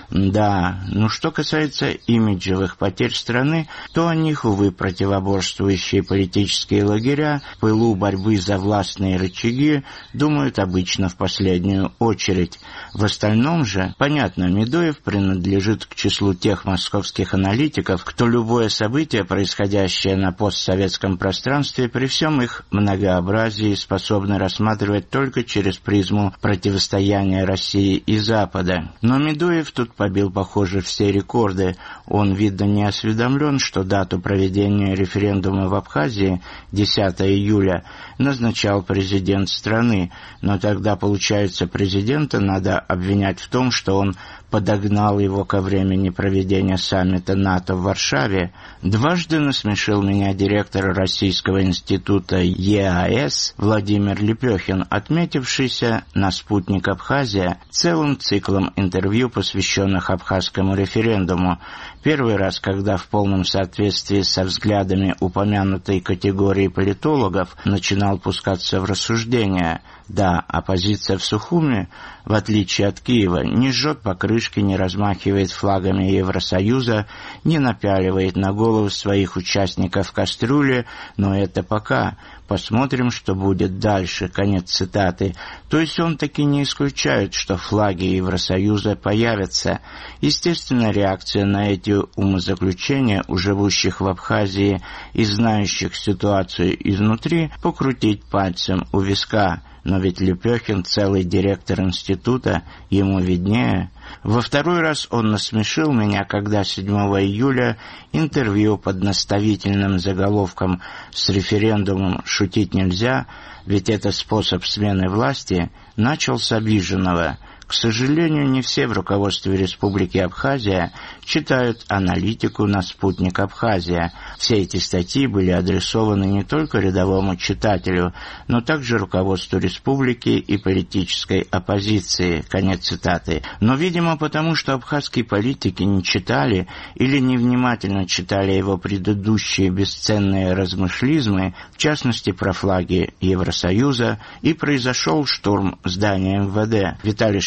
Да, ну что касается имиджевых потерь страны, то о них, увы, противоборствующие политические лагеря в пылу борьбы за властные рычаги думают обычно в последнюю очередь. В остальном же, понятно, Медоев принадлежит к числу тех московских аналитиков, кто любое событие, происходящее на постсоветском пространстве, при всем их многообразии способны рассматривать только через призму противостояния России и Запада. Но Медоев тут побил, похоже, все рекорды. Он, видно, не осведомлен, что дату проведения референдума в Абхазии, десятого июля, назначал президент страны. Но тогда, получается, президента надо обвинять в том, что он подогнал его ко времени проведения саммита НАТО в Варшаве. Дважды насмешил меня директор Российского института ЕАЭС Владимир Лепехин, отметившийся на «Спутник Абхазия» целым циклом интервью, посвященных абхазскому референдуму. Первый раз, когда в полном соответствии со взглядами упомянутой категории политологов начинал пускаться в рассуждения. Да, оппозиция в Сухуми, в отличие от Киева, не жжет покрышки, не размахивает флагами Евросоюза, не напяливает на голову своих участников кастрюли, но это пока. Посмотрим, что будет дальше. Конец цитаты. То есть он таки не исключает, что флаги Евросоюза появятся. Естественно, реакция на эти умозаключения у живущих в Абхазии и знающих ситуацию изнутри — покрутить пальцем у виска. Но ведь Лепехин целый директор института, ему виднее. Во второй раз он насмешил меня, когда седьмого июля интервью под наставительным заголовком «С референдумом шутить нельзя, ведь это способ смены власти» начал с обиженного. К сожалению, не все в руководстве Республики Абхазия читают аналитику на «Спутник Абхазия». Все эти статьи были адресованы не только рядовому читателю, но также руководству республики и политической оппозиции. Конец цитаты. Но, видимо, потому что абхазские политики не читали или невнимательно читали его предыдущие бесценные размышлизмы, в частности про флаги Евросоюза, и произошел штурм здания эм вэ дэ. Виталий Шаров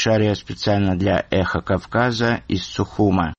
Полушария специально для «Эхо Кавказа» из Сухума.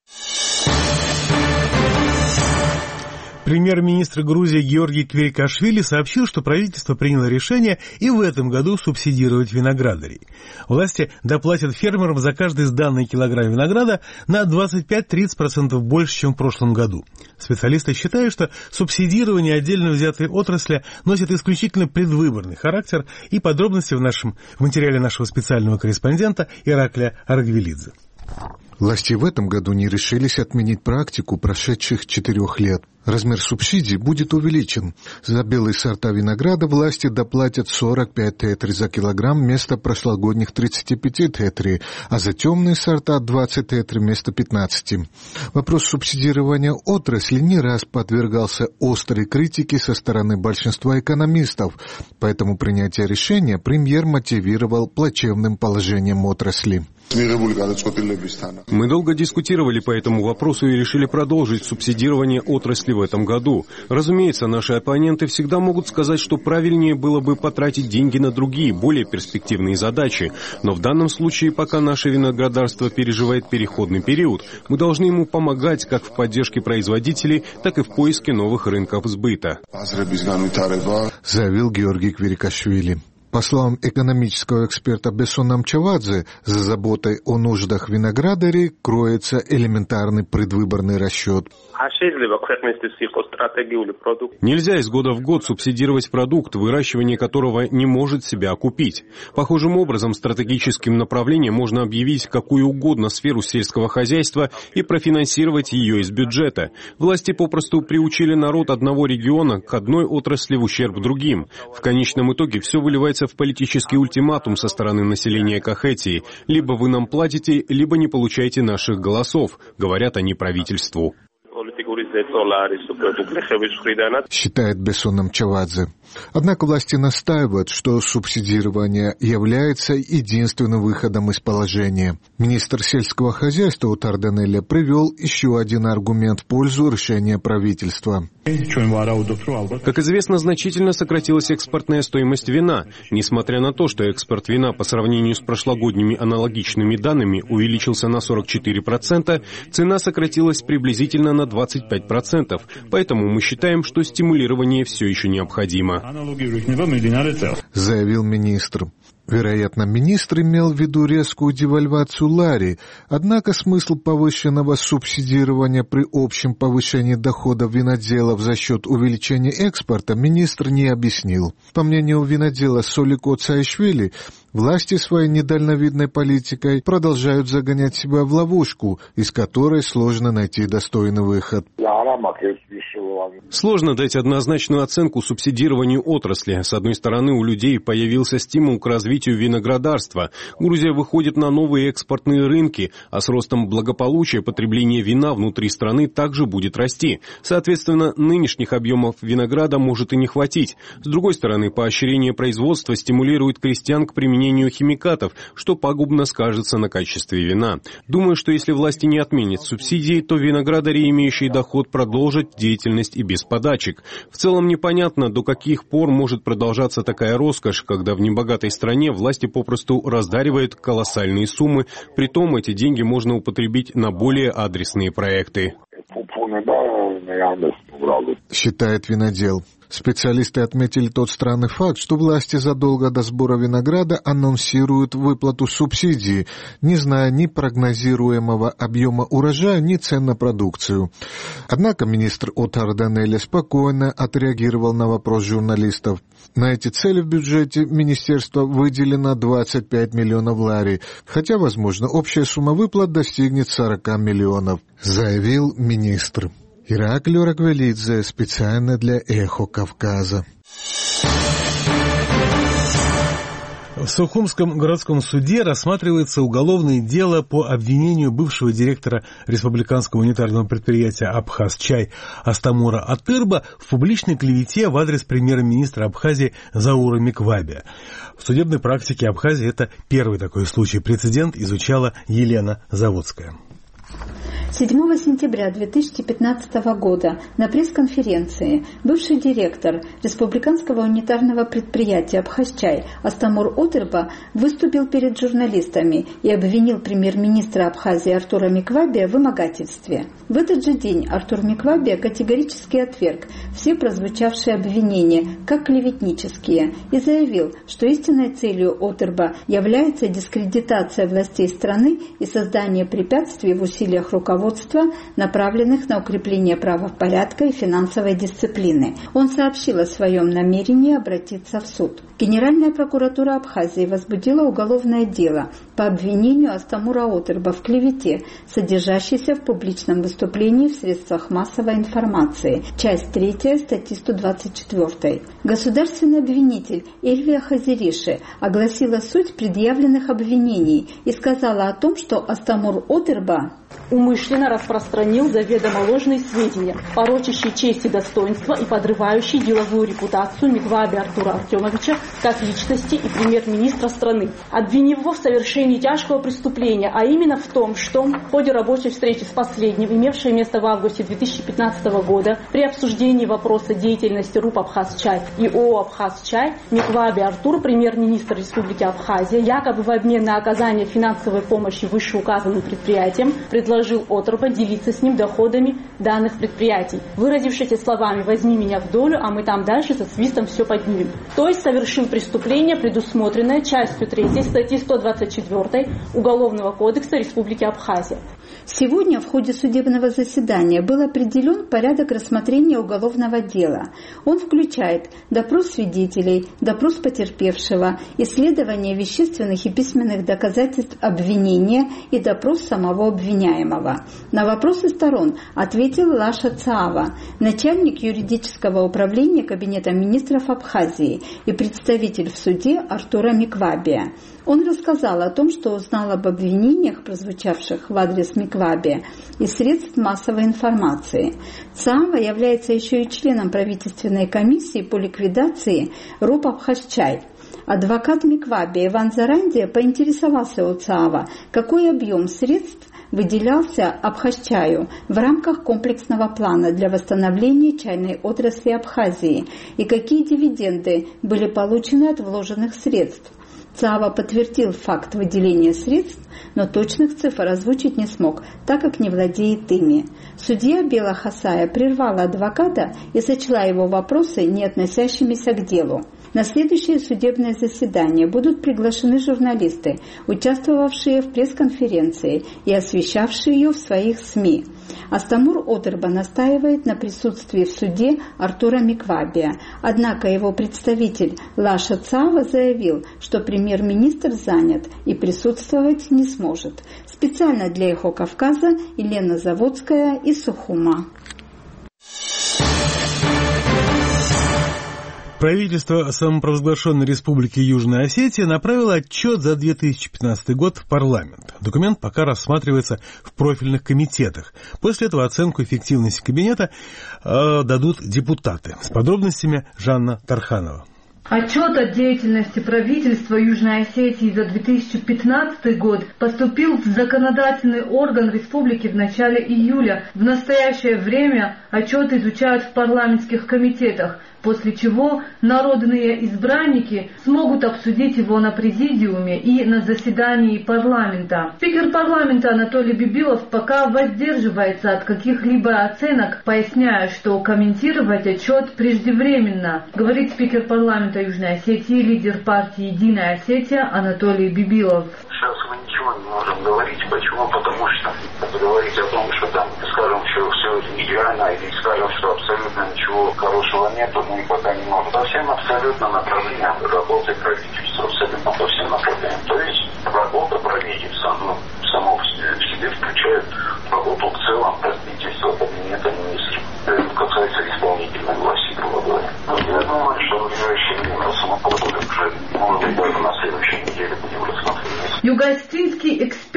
Премьер-министр Грузии Георгий Квирикашвили сообщил, что правительство приняло решение и в этом году субсидировать виноградарей. Власти доплатят фермерам за каждый сданный килограмм винограда на двадцать пять - тридцать процентов больше, чем в прошлом году. Специалисты считают, что субсидирование отдельно взятой отрасли носит исключительно предвыборный характер, и подробности в, нашем, в материале нашего специального корреспондента Ираклия Аргвелидзе. Власти в этом году не решились отменить практику прошедших четырех лет. Размер субсидий будет увеличен. За белые сорта винограда власти доплатят сорок пять тетри за килограмм вместо прошлогодних тридцати пяти тетри, а за темные сорта двадцать тетри вместо пятнадцати. Вопрос субсидирования отрасли не раз подвергался острой критике со стороны большинства экономистов, поэтому принятие решения премьер мотивировал плачевным положением отрасли. Мы долго дискутировали по этому вопросу и решили продолжить субсидирование отрасли в этом году. Разумеется, наши оппоненты всегда могут сказать, что правильнее было бы потратить деньги на другие, более перспективные задачи. Но в данном случае, пока наше виноградарство переживает переходный период, мы должны ему помогать как в поддержке производителей, так и в поиске новых рынков сбыта. Заявил Георгий Квирикашвили. По словам экономического эксперта Бессона Мчавадзе, за заботой о нуждах виноградарей кроется элементарный предвыборный расчет. Нельзя из года в год субсидировать продукт, выращивание которого не может себя окупить. Похожим образом, стратегическим направлением можно объявить какую угодно сферу сельского хозяйства и профинансировать ее из бюджета. Власти попросту приучили народ одного региона к одной отрасли в ущерб другим. В конечном итоге все выливается в политический ультиматум со стороны населения Кахетии. Либо вы нам платите, либо не получаете наших голосов, говорят они правительству. Считает Бессоном Чавадзе. Однако власти настаивают, что субсидирование является единственным выходом из положения. Министр сельского хозяйства Утар Данелия привел еще один аргумент в пользу решения правительства. Как известно, значительно сократилась экспортная стоимость вина. Несмотря на то, что экспорт вина по сравнению с прошлогодними аналогичными данными увеличился на сорок четыре процента, цена сократилась приблизительно на двадцать пять процентов. Поэтому мы считаем, что стимулирование все еще необходимо. Заявил министр. Вероятно, министр имел в виду резкую девальвацию лари, однако смысл повышенного субсидирования при общем повышении доходов виноделов за счет увеличения экспорта министр не объяснил. По мнению винодела Солико Цаишвили, власти своей недальновидной политикой продолжают загонять себя в ловушку, из которой сложно найти достойный выход. Сложно дать однозначную оценку субсидированию отрасли. С одной стороны, у людей появился стимул к развитию виноградарства. Грузия выходит на новые экспортные рынки, а с ростом благополучия потребление вина внутри страны также будет расти. Соответственно, нынешних объемов винограда может и не хватить. С другой стороны, поощрение производства стимулирует крестьян к применению химикатов, что пагубно скажется на качестве вина. Думаю, что если власти не отменят субсидии, то виноградари, имеющие доход, продолжат деятельность и без подачек. В целом непонятно, до каких пор может продолжаться такая роскошь, когда в небогатой стране власти попросту раздаривают колоссальные суммы, притом эти деньги можно употребить на более адресные проекты. Считает винодел. Специалисты отметили тот странный факт, что власти задолго до сбора винограда анонсируют выплату субсидий, не зная ни прогнозируемого объема урожая, ни цен на продукцию. Однако министр Утар Данелия спокойно отреагировал на вопрос журналистов. На эти цели в бюджете министерства выделено двадцать пять миллионов лари, хотя, возможно, общая сумма выплат достигнет сорок миллионов, заявил министр. Ираклий Аргвелидзе специально для «Эхо Кавказа». В Сухумском городском суде рассматривается уголовное дело по обвинению бывшего директора республиканского унитарного предприятия «Абхазчай» Астамура Атырба в публичной клевете в адрес премьер-министра Абхазии Заура Миквабия. В судебной практике Абхазии это первый такой случай. Прецедент изучала Елена Заводская. седьмого сентября две тысячи пятнадцатого года на пресс-конференции бывший директор республиканского унитарного предприятия «Абхазчай» Астамур Отырба выступил перед журналистами и обвинил премьер-министра Абхазии Артура Миквабия в вымогательстве. В этот же день Артур Миквабия категорически отверг все прозвучавшие обвинения как клеветнические и заявил, что истинной целью Отырба является дискредитация властей страны и создание препятствий в усилиях руководства, направленных на укрепление правопорядка и финансовой дисциплины. Он сообщил о своем намерении обратиться в суд. Генеральная прокуратура Абхазии возбудила уголовное дело по обвинению Астамура Отырба в клевете, содержащейся в публичном выступлении в средствах массовой информации. Часть третья статьи сто двадцать четыре. Государственный обвинитель Эльвия Хазириши огласила суть предъявленных обвинений и сказала о том, что Астамур Отырба умышленно распространил заведомо ложные сведения, порочащие честь и достоинство и подрывающие деловую репутацию Миквабия Артура Артемовича как личности и премьер-министра страны, обвинив его в совершении тяжкого преступления, а именно в том, что в ходе рабочей встречи с последним, имевшей место в августе две тысячи пятнадцатого года, при обсуждении вопроса деятельности РУП «Абхазчай» и ООО «Абхазчай», Миквабия Артур, премьер-министр Республики Абхазия, якобы в обмен на оказание финансовой помощи вышеуказанным предприятиям, предложил Отырба делиться с ним доходами данных предприятий, выразившись словами «возьми меня в долю, а мы там дальше со свистом все поднимем». То есть совершил преступление, предусмотренное частью третьей статьи сто двадцать четыре Уголовного кодекса Республики Абхазия. Сегодня в ходе судебного заседания был определен порядок рассмотрения уголовного дела. Он включает допрос свидетелей, допрос потерпевшего, исследование вещественных и письменных доказательств обвинения и допрос самого обвиняемого. На вопросы сторон ответил Лаша Цаава, начальник юридического управления Кабинета министров Абхазии и представитель в суде Артура Миквабия. Он рассказал о том, что узнал об обвинениях, прозвучавших в адрес Миквабия, из средств массовой информации. Цаава является еще и членом правительственной комиссии по ликвидации РУП «Абхазчай». Адвокат Миквабия Иван Зарандия поинтересовался у Цаава, какой объем средств выделялся Абхазчаю в рамках комплексного плана для восстановления чайной отрасли Абхазии и какие дивиденды были получены от вложенных средств. Цаава подтвердил факт выделения средств, но точных цифр озвучить не смог, так как не владеет ими. Судья Бела Хасая прервала адвоката и сочла его вопросы, не относящимися к делу. На следующее судебное заседание будут приглашены журналисты, участвовавшие в пресс-конференции и освещавшие ее в своих СМИ. Астамур Отырба настаивает на присутствии в суде Артура Миквабия, однако его представитель Лаша Цаава заявил, что премьер-министр занят и присутствовать не сможет. Специально для «Эхо Кавказа» Елена Заводская из Сухума. Правительство самопровозглашенной Республики Южная Осетия направило отчет за две тысячи пятнадцатый год в парламент. Документ пока рассматривается в профильных комитетах. После этого оценку эффективности кабинета э, дадут депутаты. С подробностями Жанна Тарханова. Отчет о деятельности правительства Южной Осетии за две тысячи пятнадцатый год поступил в законодательный орган республики в начале июля. В настоящее время отчет изучают в парламентских комитетах, после чего народные избранники смогут обсудить его на президиуме и на заседании парламента. Спикер парламента Анатолий Бибилов пока воздерживается от каких-либо оценок, поясняя, что комментировать отчет преждевременно, говорит спикер парламента Южной Осетии, лидер партии «Единая Осетия» Анатолий Бибилов. Сейчас мы ничего не можем говорить. Почему? Потому что говорить о том, что там, скажем, что все идеально, или скажем, что абсолютно ничего хорошего нету, мы пока не можем. По всем абсолютно направлениям работы правительства, абсолютно по всем направлениям. То есть работа правительства, ну, само в себе включает работу в целом правительства, кабинета министров. Это касается исполнительной власти, грубо говоря. Я думаю, что в ближайшее время самоподобие уже, может быть, даже на следующей неделе будем рассматривать. Юго-Осетинский эксперт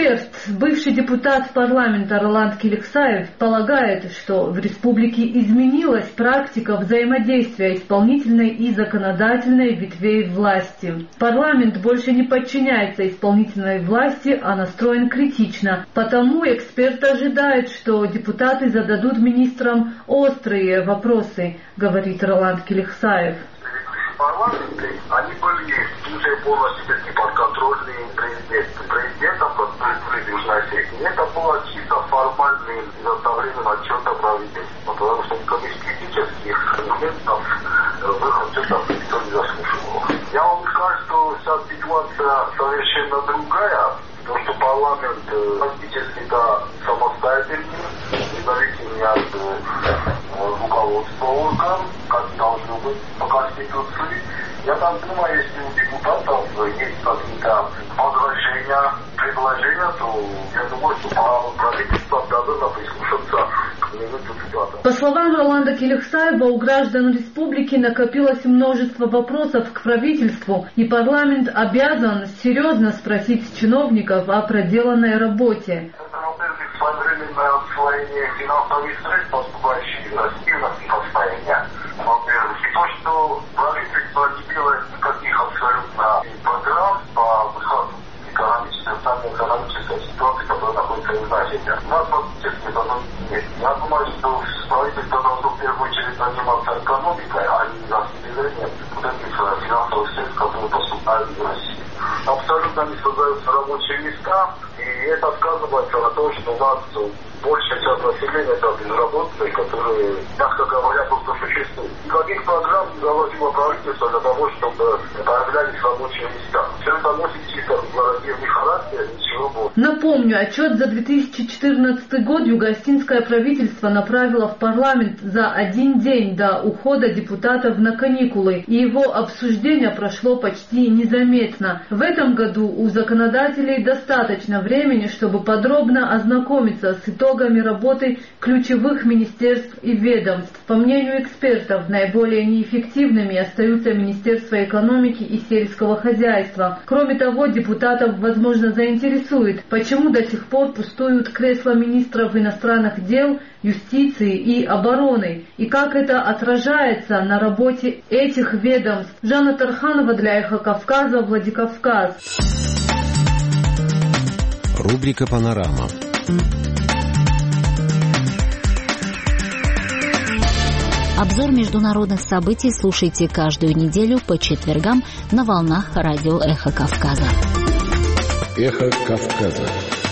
бывший депутат парламента Роланд Келексаев полагает, что в республике изменилась практика взаимодействия исполнительной и законодательной ветвей власти. Парламент больше не подчиняется исполнительной власти, а настроен критично. Потому эксперт ожидает, что депутаты зададут министрам острые вопросы, говорит Роланд Келексаев. Парламенты, они были уже полностью неподконтрольные президентом, президентом под Южной Осетии. Это было чисто формальным предоставлением отчета правительства, потому что никаких критических моментов в их отчетах никто не заслушивал. Я вам скажу, что вся ситуация совершенно другая, потому что парламент фактически это самостоятельный, независимый от руководства орган, как должно быть по Конституции. Я так думаю, если у депутатов есть какие-то возражения, предложения, то я думаю, что правительство обязано прислушаться к мнению депутатов. По словам Роланда Келексаева, у граждан республики накопилось множество вопросов к правительству, и парламент обязан серьезно спросить чиновников о проделанной работе. Своевременное освоение финансовых средств, поступающих в Россию на состояние. Во-первых, и то, что правительство не делает никаких абсолютно программ по выходу экономической, социально-экономической ситуации, которая находится в России. У нас фактически этого нет. Я думаю, что правительство должно в первую очередь заниматься экономикой, а не распределением вот этих финансовых средств, которые поступают в Россию. Абсолютно не создаются рабочие места, и это сказывается на том, что у нас большая часть населения это безработные, которые, мягко говоря, просто существуют. Никаких программ не заводило правительство для того, чтобы появлялись рабочие места. Все это носит чисто декларативный характер, ничего больше. Напомню, отчет за две тысячи четырнадцатый год югоостинское правительство направило в парламент за один день до ухода депутатов на каникулы, и его обсуждение прошло почти незаметно. В этом году у законодателей достаточно времени, чтобы подробно ознакомиться с итогами работы ключевых министерств и ведомств. По мнению экспертов, наиболее неэффективными остаются Министерство экономики и сельского хозяйства. Кроме того, депутатов, возможно, заинтересует, почему до сих пор пустуют кресла министров иностранных дел, юстиции и обороны, и как это отражается на работе этих ведомств. Жанна Тарханова для Эхо Кавказа, Владикавказ. Рубрика «Панорама». Обзор международных событий слушайте каждую неделю по четвергам на волнах радио «Эхо Кавказа». «Эхо Кавказа».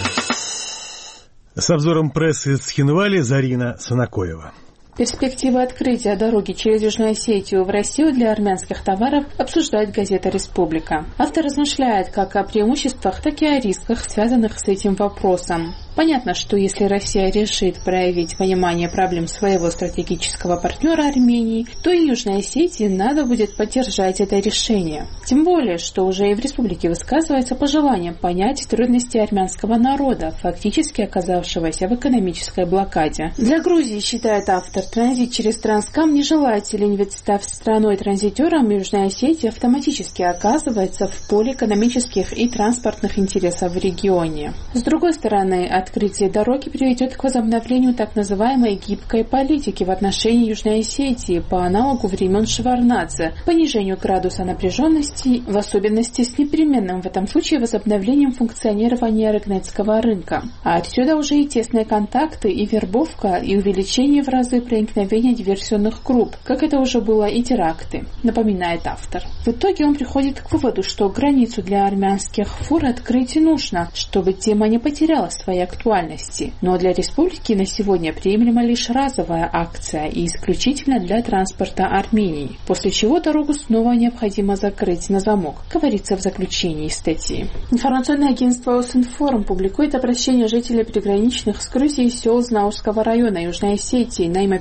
С обзором прессы с Цхинвали Зарина Санакоева. Перспективы открытия дороги через Южную Осетию в Россию для армянских товаров обсуждает газета «Республика». Автор размышляет как о преимуществах, так и о рисках, связанных с этим вопросом. Понятно, что если Россия решит проявить понимание проблем своего стратегического партнера Армении, то и Южной Осетии надо будет поддержать это решение. Тем более, что уже и в республике высказывается пожелание понять трудности армянского народа, фактически оказавшегося в экономической блокаде. Для Грузии, считает автор, транзит через Транскам нежелателен, ведь став страной-транзитером, Южная Осетия автоматически оказывается в поле экономических и транспортных интересов в регионе. С другой стороны, открытие дороги приведет к возобновлению так называемой гибкой политики в отношении Южной Осетии по аналогу времен Шеварднадзе, понижению градуса напряженности, в особенности с непременным в этом случае возобновлением функционирования рыгнецкого рынка. А отсюда уже и тесные контакты, и вербовка, и увеличение в разы проникновения диверсионных групп, как это уже было и теракты, напоминает автор. В итоге он приходит к выводу, что границу для армянских фур открыть нужно, чтобы тема не потеряла своей актуальности. Но для республики на сегодня приемлема лишь разовая акция и исключительно для транспорта Армении, после чего дорогу снова необходимо закрыть на замок, говорится в заключении статьи. Информационное агентство Осинформ публикует обращение жителей приграничных с Грузией сел Знаурского района Южной Осетии на имя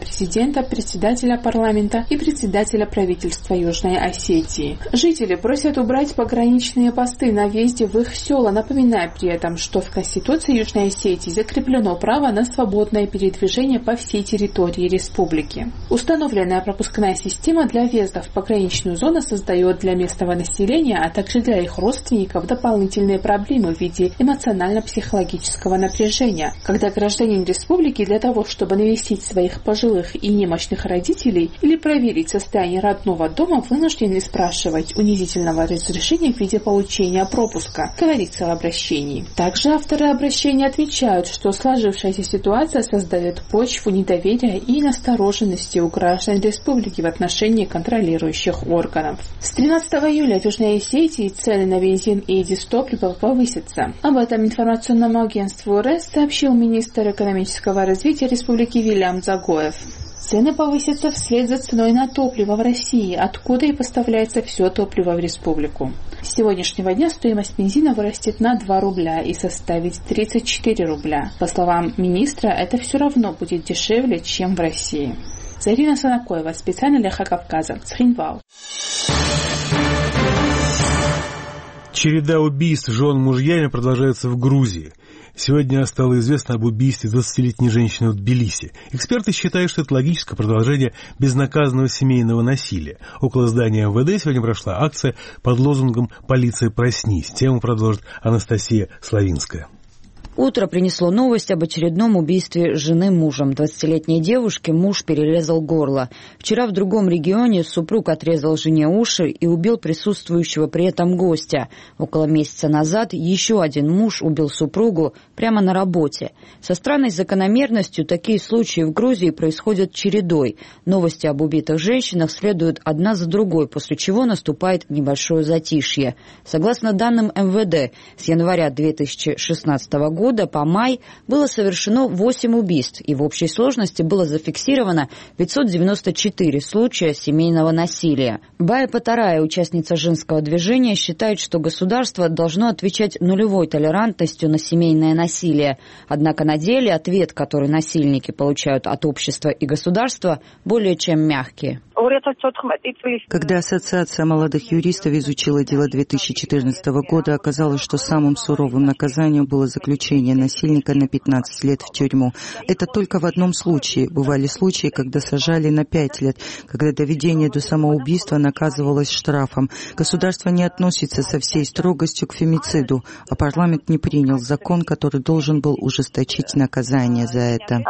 президента, председателя парламента и председателя правительства Южной Осетии. Жители просят убрать пограничные посты на въезде в их села, напоминая при этом, что в Конституции Южной Осетии закреплено право на свободное передвижение по всей территории республики. Установленная пропускная система для въезда в пограничную зону создает для местного населения, а также для их родственников дополнительные проблемы в виде эмоционально-психологического напряжения, когда гражданин республики для того, чтобы навестить своих пожилых и немощных родителей или проверить состояние родного дома, вынужден спрашивать унизительного разрешения в виде получения пропуска, говорится в обращении. Также авторы обращения отмечают, что сложившаяся ситуация создает почву недоверия и настороженности у граждан республики в отношении контролирующих органов. С тринадцатого июля в Южной Осетии цены на бензин и дизтопливо повысятся. Об этом информационному агентству РЭС сообщил министр экономического развития республики Вильям Дзагоев. Цены повысятся вслед за ценой на топливо в России, откуда и поставляется все топливо в республику. С сегодняшнего дня стоимость бензина вырастет на два рубля и составит тридцать четыре рубля. По словам министра, это все равно будет дешевле, чем в России. Зарина Санакоева, специально для Эхо Кавказа, Цхинвал. Череда убийств жен мужьями продолжается в Грузии. Сегодня стало известно об убийстве двадцатилетней женщины в Тбилиси. Эксперты считают, что это логическое продолжение безнаказанного семейного насилия. Около здания эм вэ дэ сегодня прошла акция под лозунгом «Полиция, проснись». Тему продолжит Анастасия Славинская. Утро принесло новость об очередном убийстве жены мужем. двадцатилетней девушке муж перерезал горло. Вчера в другом регионе супруг отрезал жене уши и убил присутствующего при этом гостя. Около месяца назад еще один муж убил супругу прямо на работе. Со странной закономерностью такие случаи в Грузии происходят чередой. Новости об убитых женщинах следуют одна за другой, после чего наступает небольшое затишье. Согласно данным эм вэ дэ, с января две тысячи шестнадцатого года года по май было совершено восемь убийств, и в общей сложности было зафиксировано пятьсот девяносто четыре случая семейного насилия. Бая Патарая, участница женского движения, считает, что государство должно отвечать нулевой толерантностью на семейное насилие. Однако на деле ответ, который насильники получают от общества и государства, более чем мягкий. Когда Ассоциация молодых юристов изучила дело две тысячи четырнадцатого года, оказалось, что самым суровым наказанием было заключение насильника на пятнадцать лет в тюрьму. Это только в одном случае. Бывали случаи, когда сажали на пять лет, когда доведение до самоубийства наказывалось штрафом. Государство не относится со всей строгостью к фемициду, а парламент не принял закон, который должен был ужесточить наказание за это.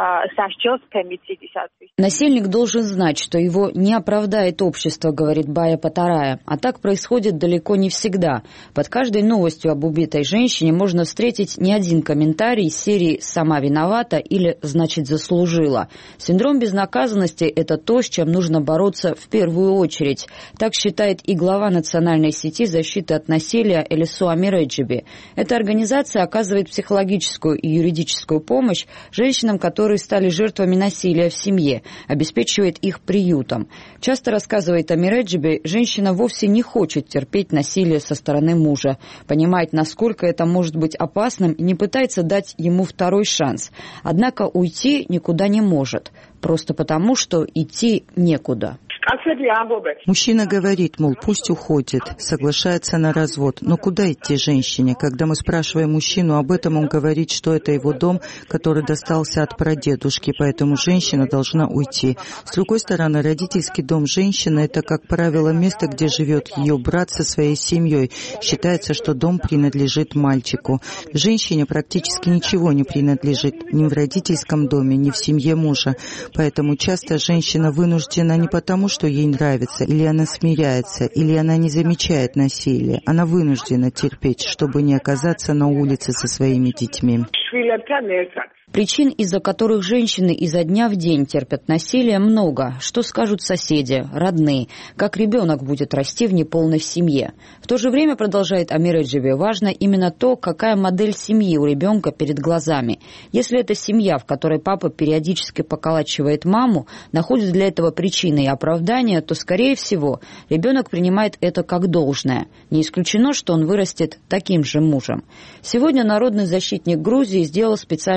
Насильник должен знать, что его не оправдает общество, говорит Бая Патарая. А так происходит далеко не всегда. Под каждой новостью об убитой женщине можно встретить не один комментарий из серии «Сама виновата» или «Значит, заслужила». Синдром безнаказанности – это то, с чем нужно бороться в первую очередь. Так считает и глава национальной сети защиты от насилия Элису Амиреджиби. Эта организация оказывает психологическую и юридическую помощь женщинам, которые стали жертвами насилия в семье, обеспечивает их приютом. Часто, рассказывает Амиреджиби, женщина вовсе не хочет терпеть насилие со стороны мужа, понимает, насколько это может быть опасным и не пытается дать ему второй шанс. Однако уйти никуда не может, просто потому, что идти некуда. Мужчина говорит, мол, пусть уходит, соглашается на развод. Но куда идти женщине? Когда мы спрашиваем мужчину об этом, он говорит, что это его дом, который достался от прадедушки, поэтому женщина должна уйти. С другой стороны, родительский дом женщины – это, как правило, место, где живет ее брат со своей семьей. Считается, что дом принадлежит мальчику. Женщине практически ничего не принадлежит ни в родительском доме, ни в семье мужа. Поэтому часто женщина вынуждена не потому, что ей нравится, или она смиряется, или она не замечает насилие. Она вынуждена терпеть, чтобы не оказаться на улице со своими детьми. Причин, из-за которых женщины изо дня в день терпят насилие, много. Что скажут соседи, родные, как ребенок будет расти в неполной семье. В то же время, продолжает Амиреджиби, важно именно то, какая модель семьи у ребенка перед глазами. Если это семья, в которой папа периодически поколачивает маму, находит для этого причины и оправдания, то, скорее всего, ребенок принимает это как должное. Не исключено, что он вырастет таким же мужем. Сегодня народный защитник Грузии сделал специальное заявление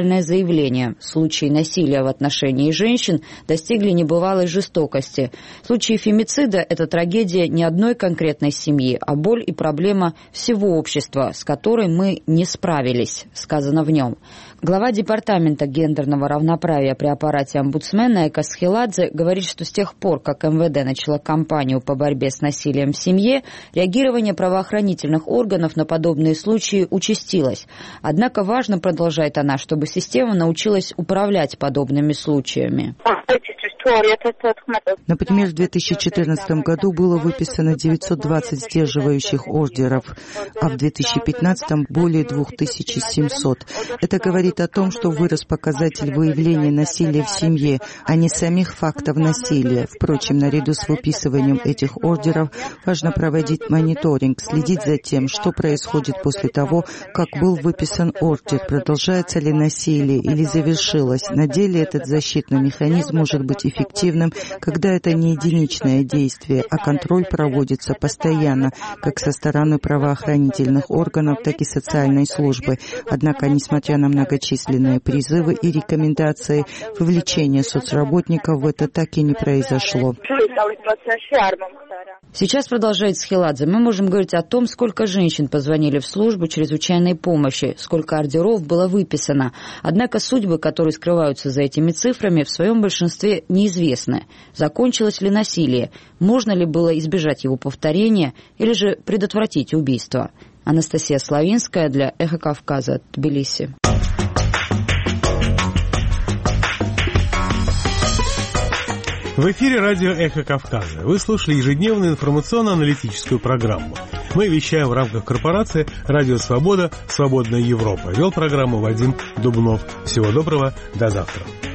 заявление. Случаи насилия в отношении женщин достигли небывалой жестокости. Случаи фемицида – это трагедия не одной конкретной семьи, а боль и проблема всего общества, с которой мы не справились, сказано в нем. Глава департамента гендерного равноправия при аппарате омбудсмена Эка Схеладзе говорит, что с тех пор, как эм вэ дэ начала кампанию по борьбе с насилием в семье, реагирование правоохранительных органов на подобные случаи участилось. Однако важно, продолжает она, чтобы система научилась управлять подобными случаями. Например, в две тысячи четырнадцатом году было выписано девятьсот двадцать сдерживающих ордеров, а в две тысячи пятнадцатом более две тысячи семьсот. Это говорит о том, что вырос показатель выявления насилия в семье, а не самих фактов насилия. Впрочем, наряду с выписыванием этих ордеров важно проводить мониторинг, следить за тем, что происходит после того, как был выписан ордер, продолжается ли насилие или завершилось. На деле этот защитный механизм может быть эффективным, когда это не единичное действие, а контроль проводится постоянно, как со стороны правоохранительных органов, так и социальной службы. Однако, несмотря на многочисленные призывы и рекомендации, вовлечение соцработников в это так и не произошло. Сейчас, продолжает Схеладзе, мы можем говорить о том, сколько женщин позвонили в службу чрезвычайной помощи, сколько ордеров было выписано. Однако судьбы, которые скрываются за этими цифрами, в своем большинстве неизвестны. Закончилось ли насилие? Можно ли было избежать его повторения или же предотвратить убийство? Анастасия Славинская для «Эхо Кавказа», Тбилиси. В эфире радио «Эхо Кавказа». Вы слушали ежедневную информационно-аналитическую программу. Мы вещаем в рамках корпорации «Радио Свобода. Свободная Европа». Вел программу Вадим Дубнов. Всего доброго. До завтра.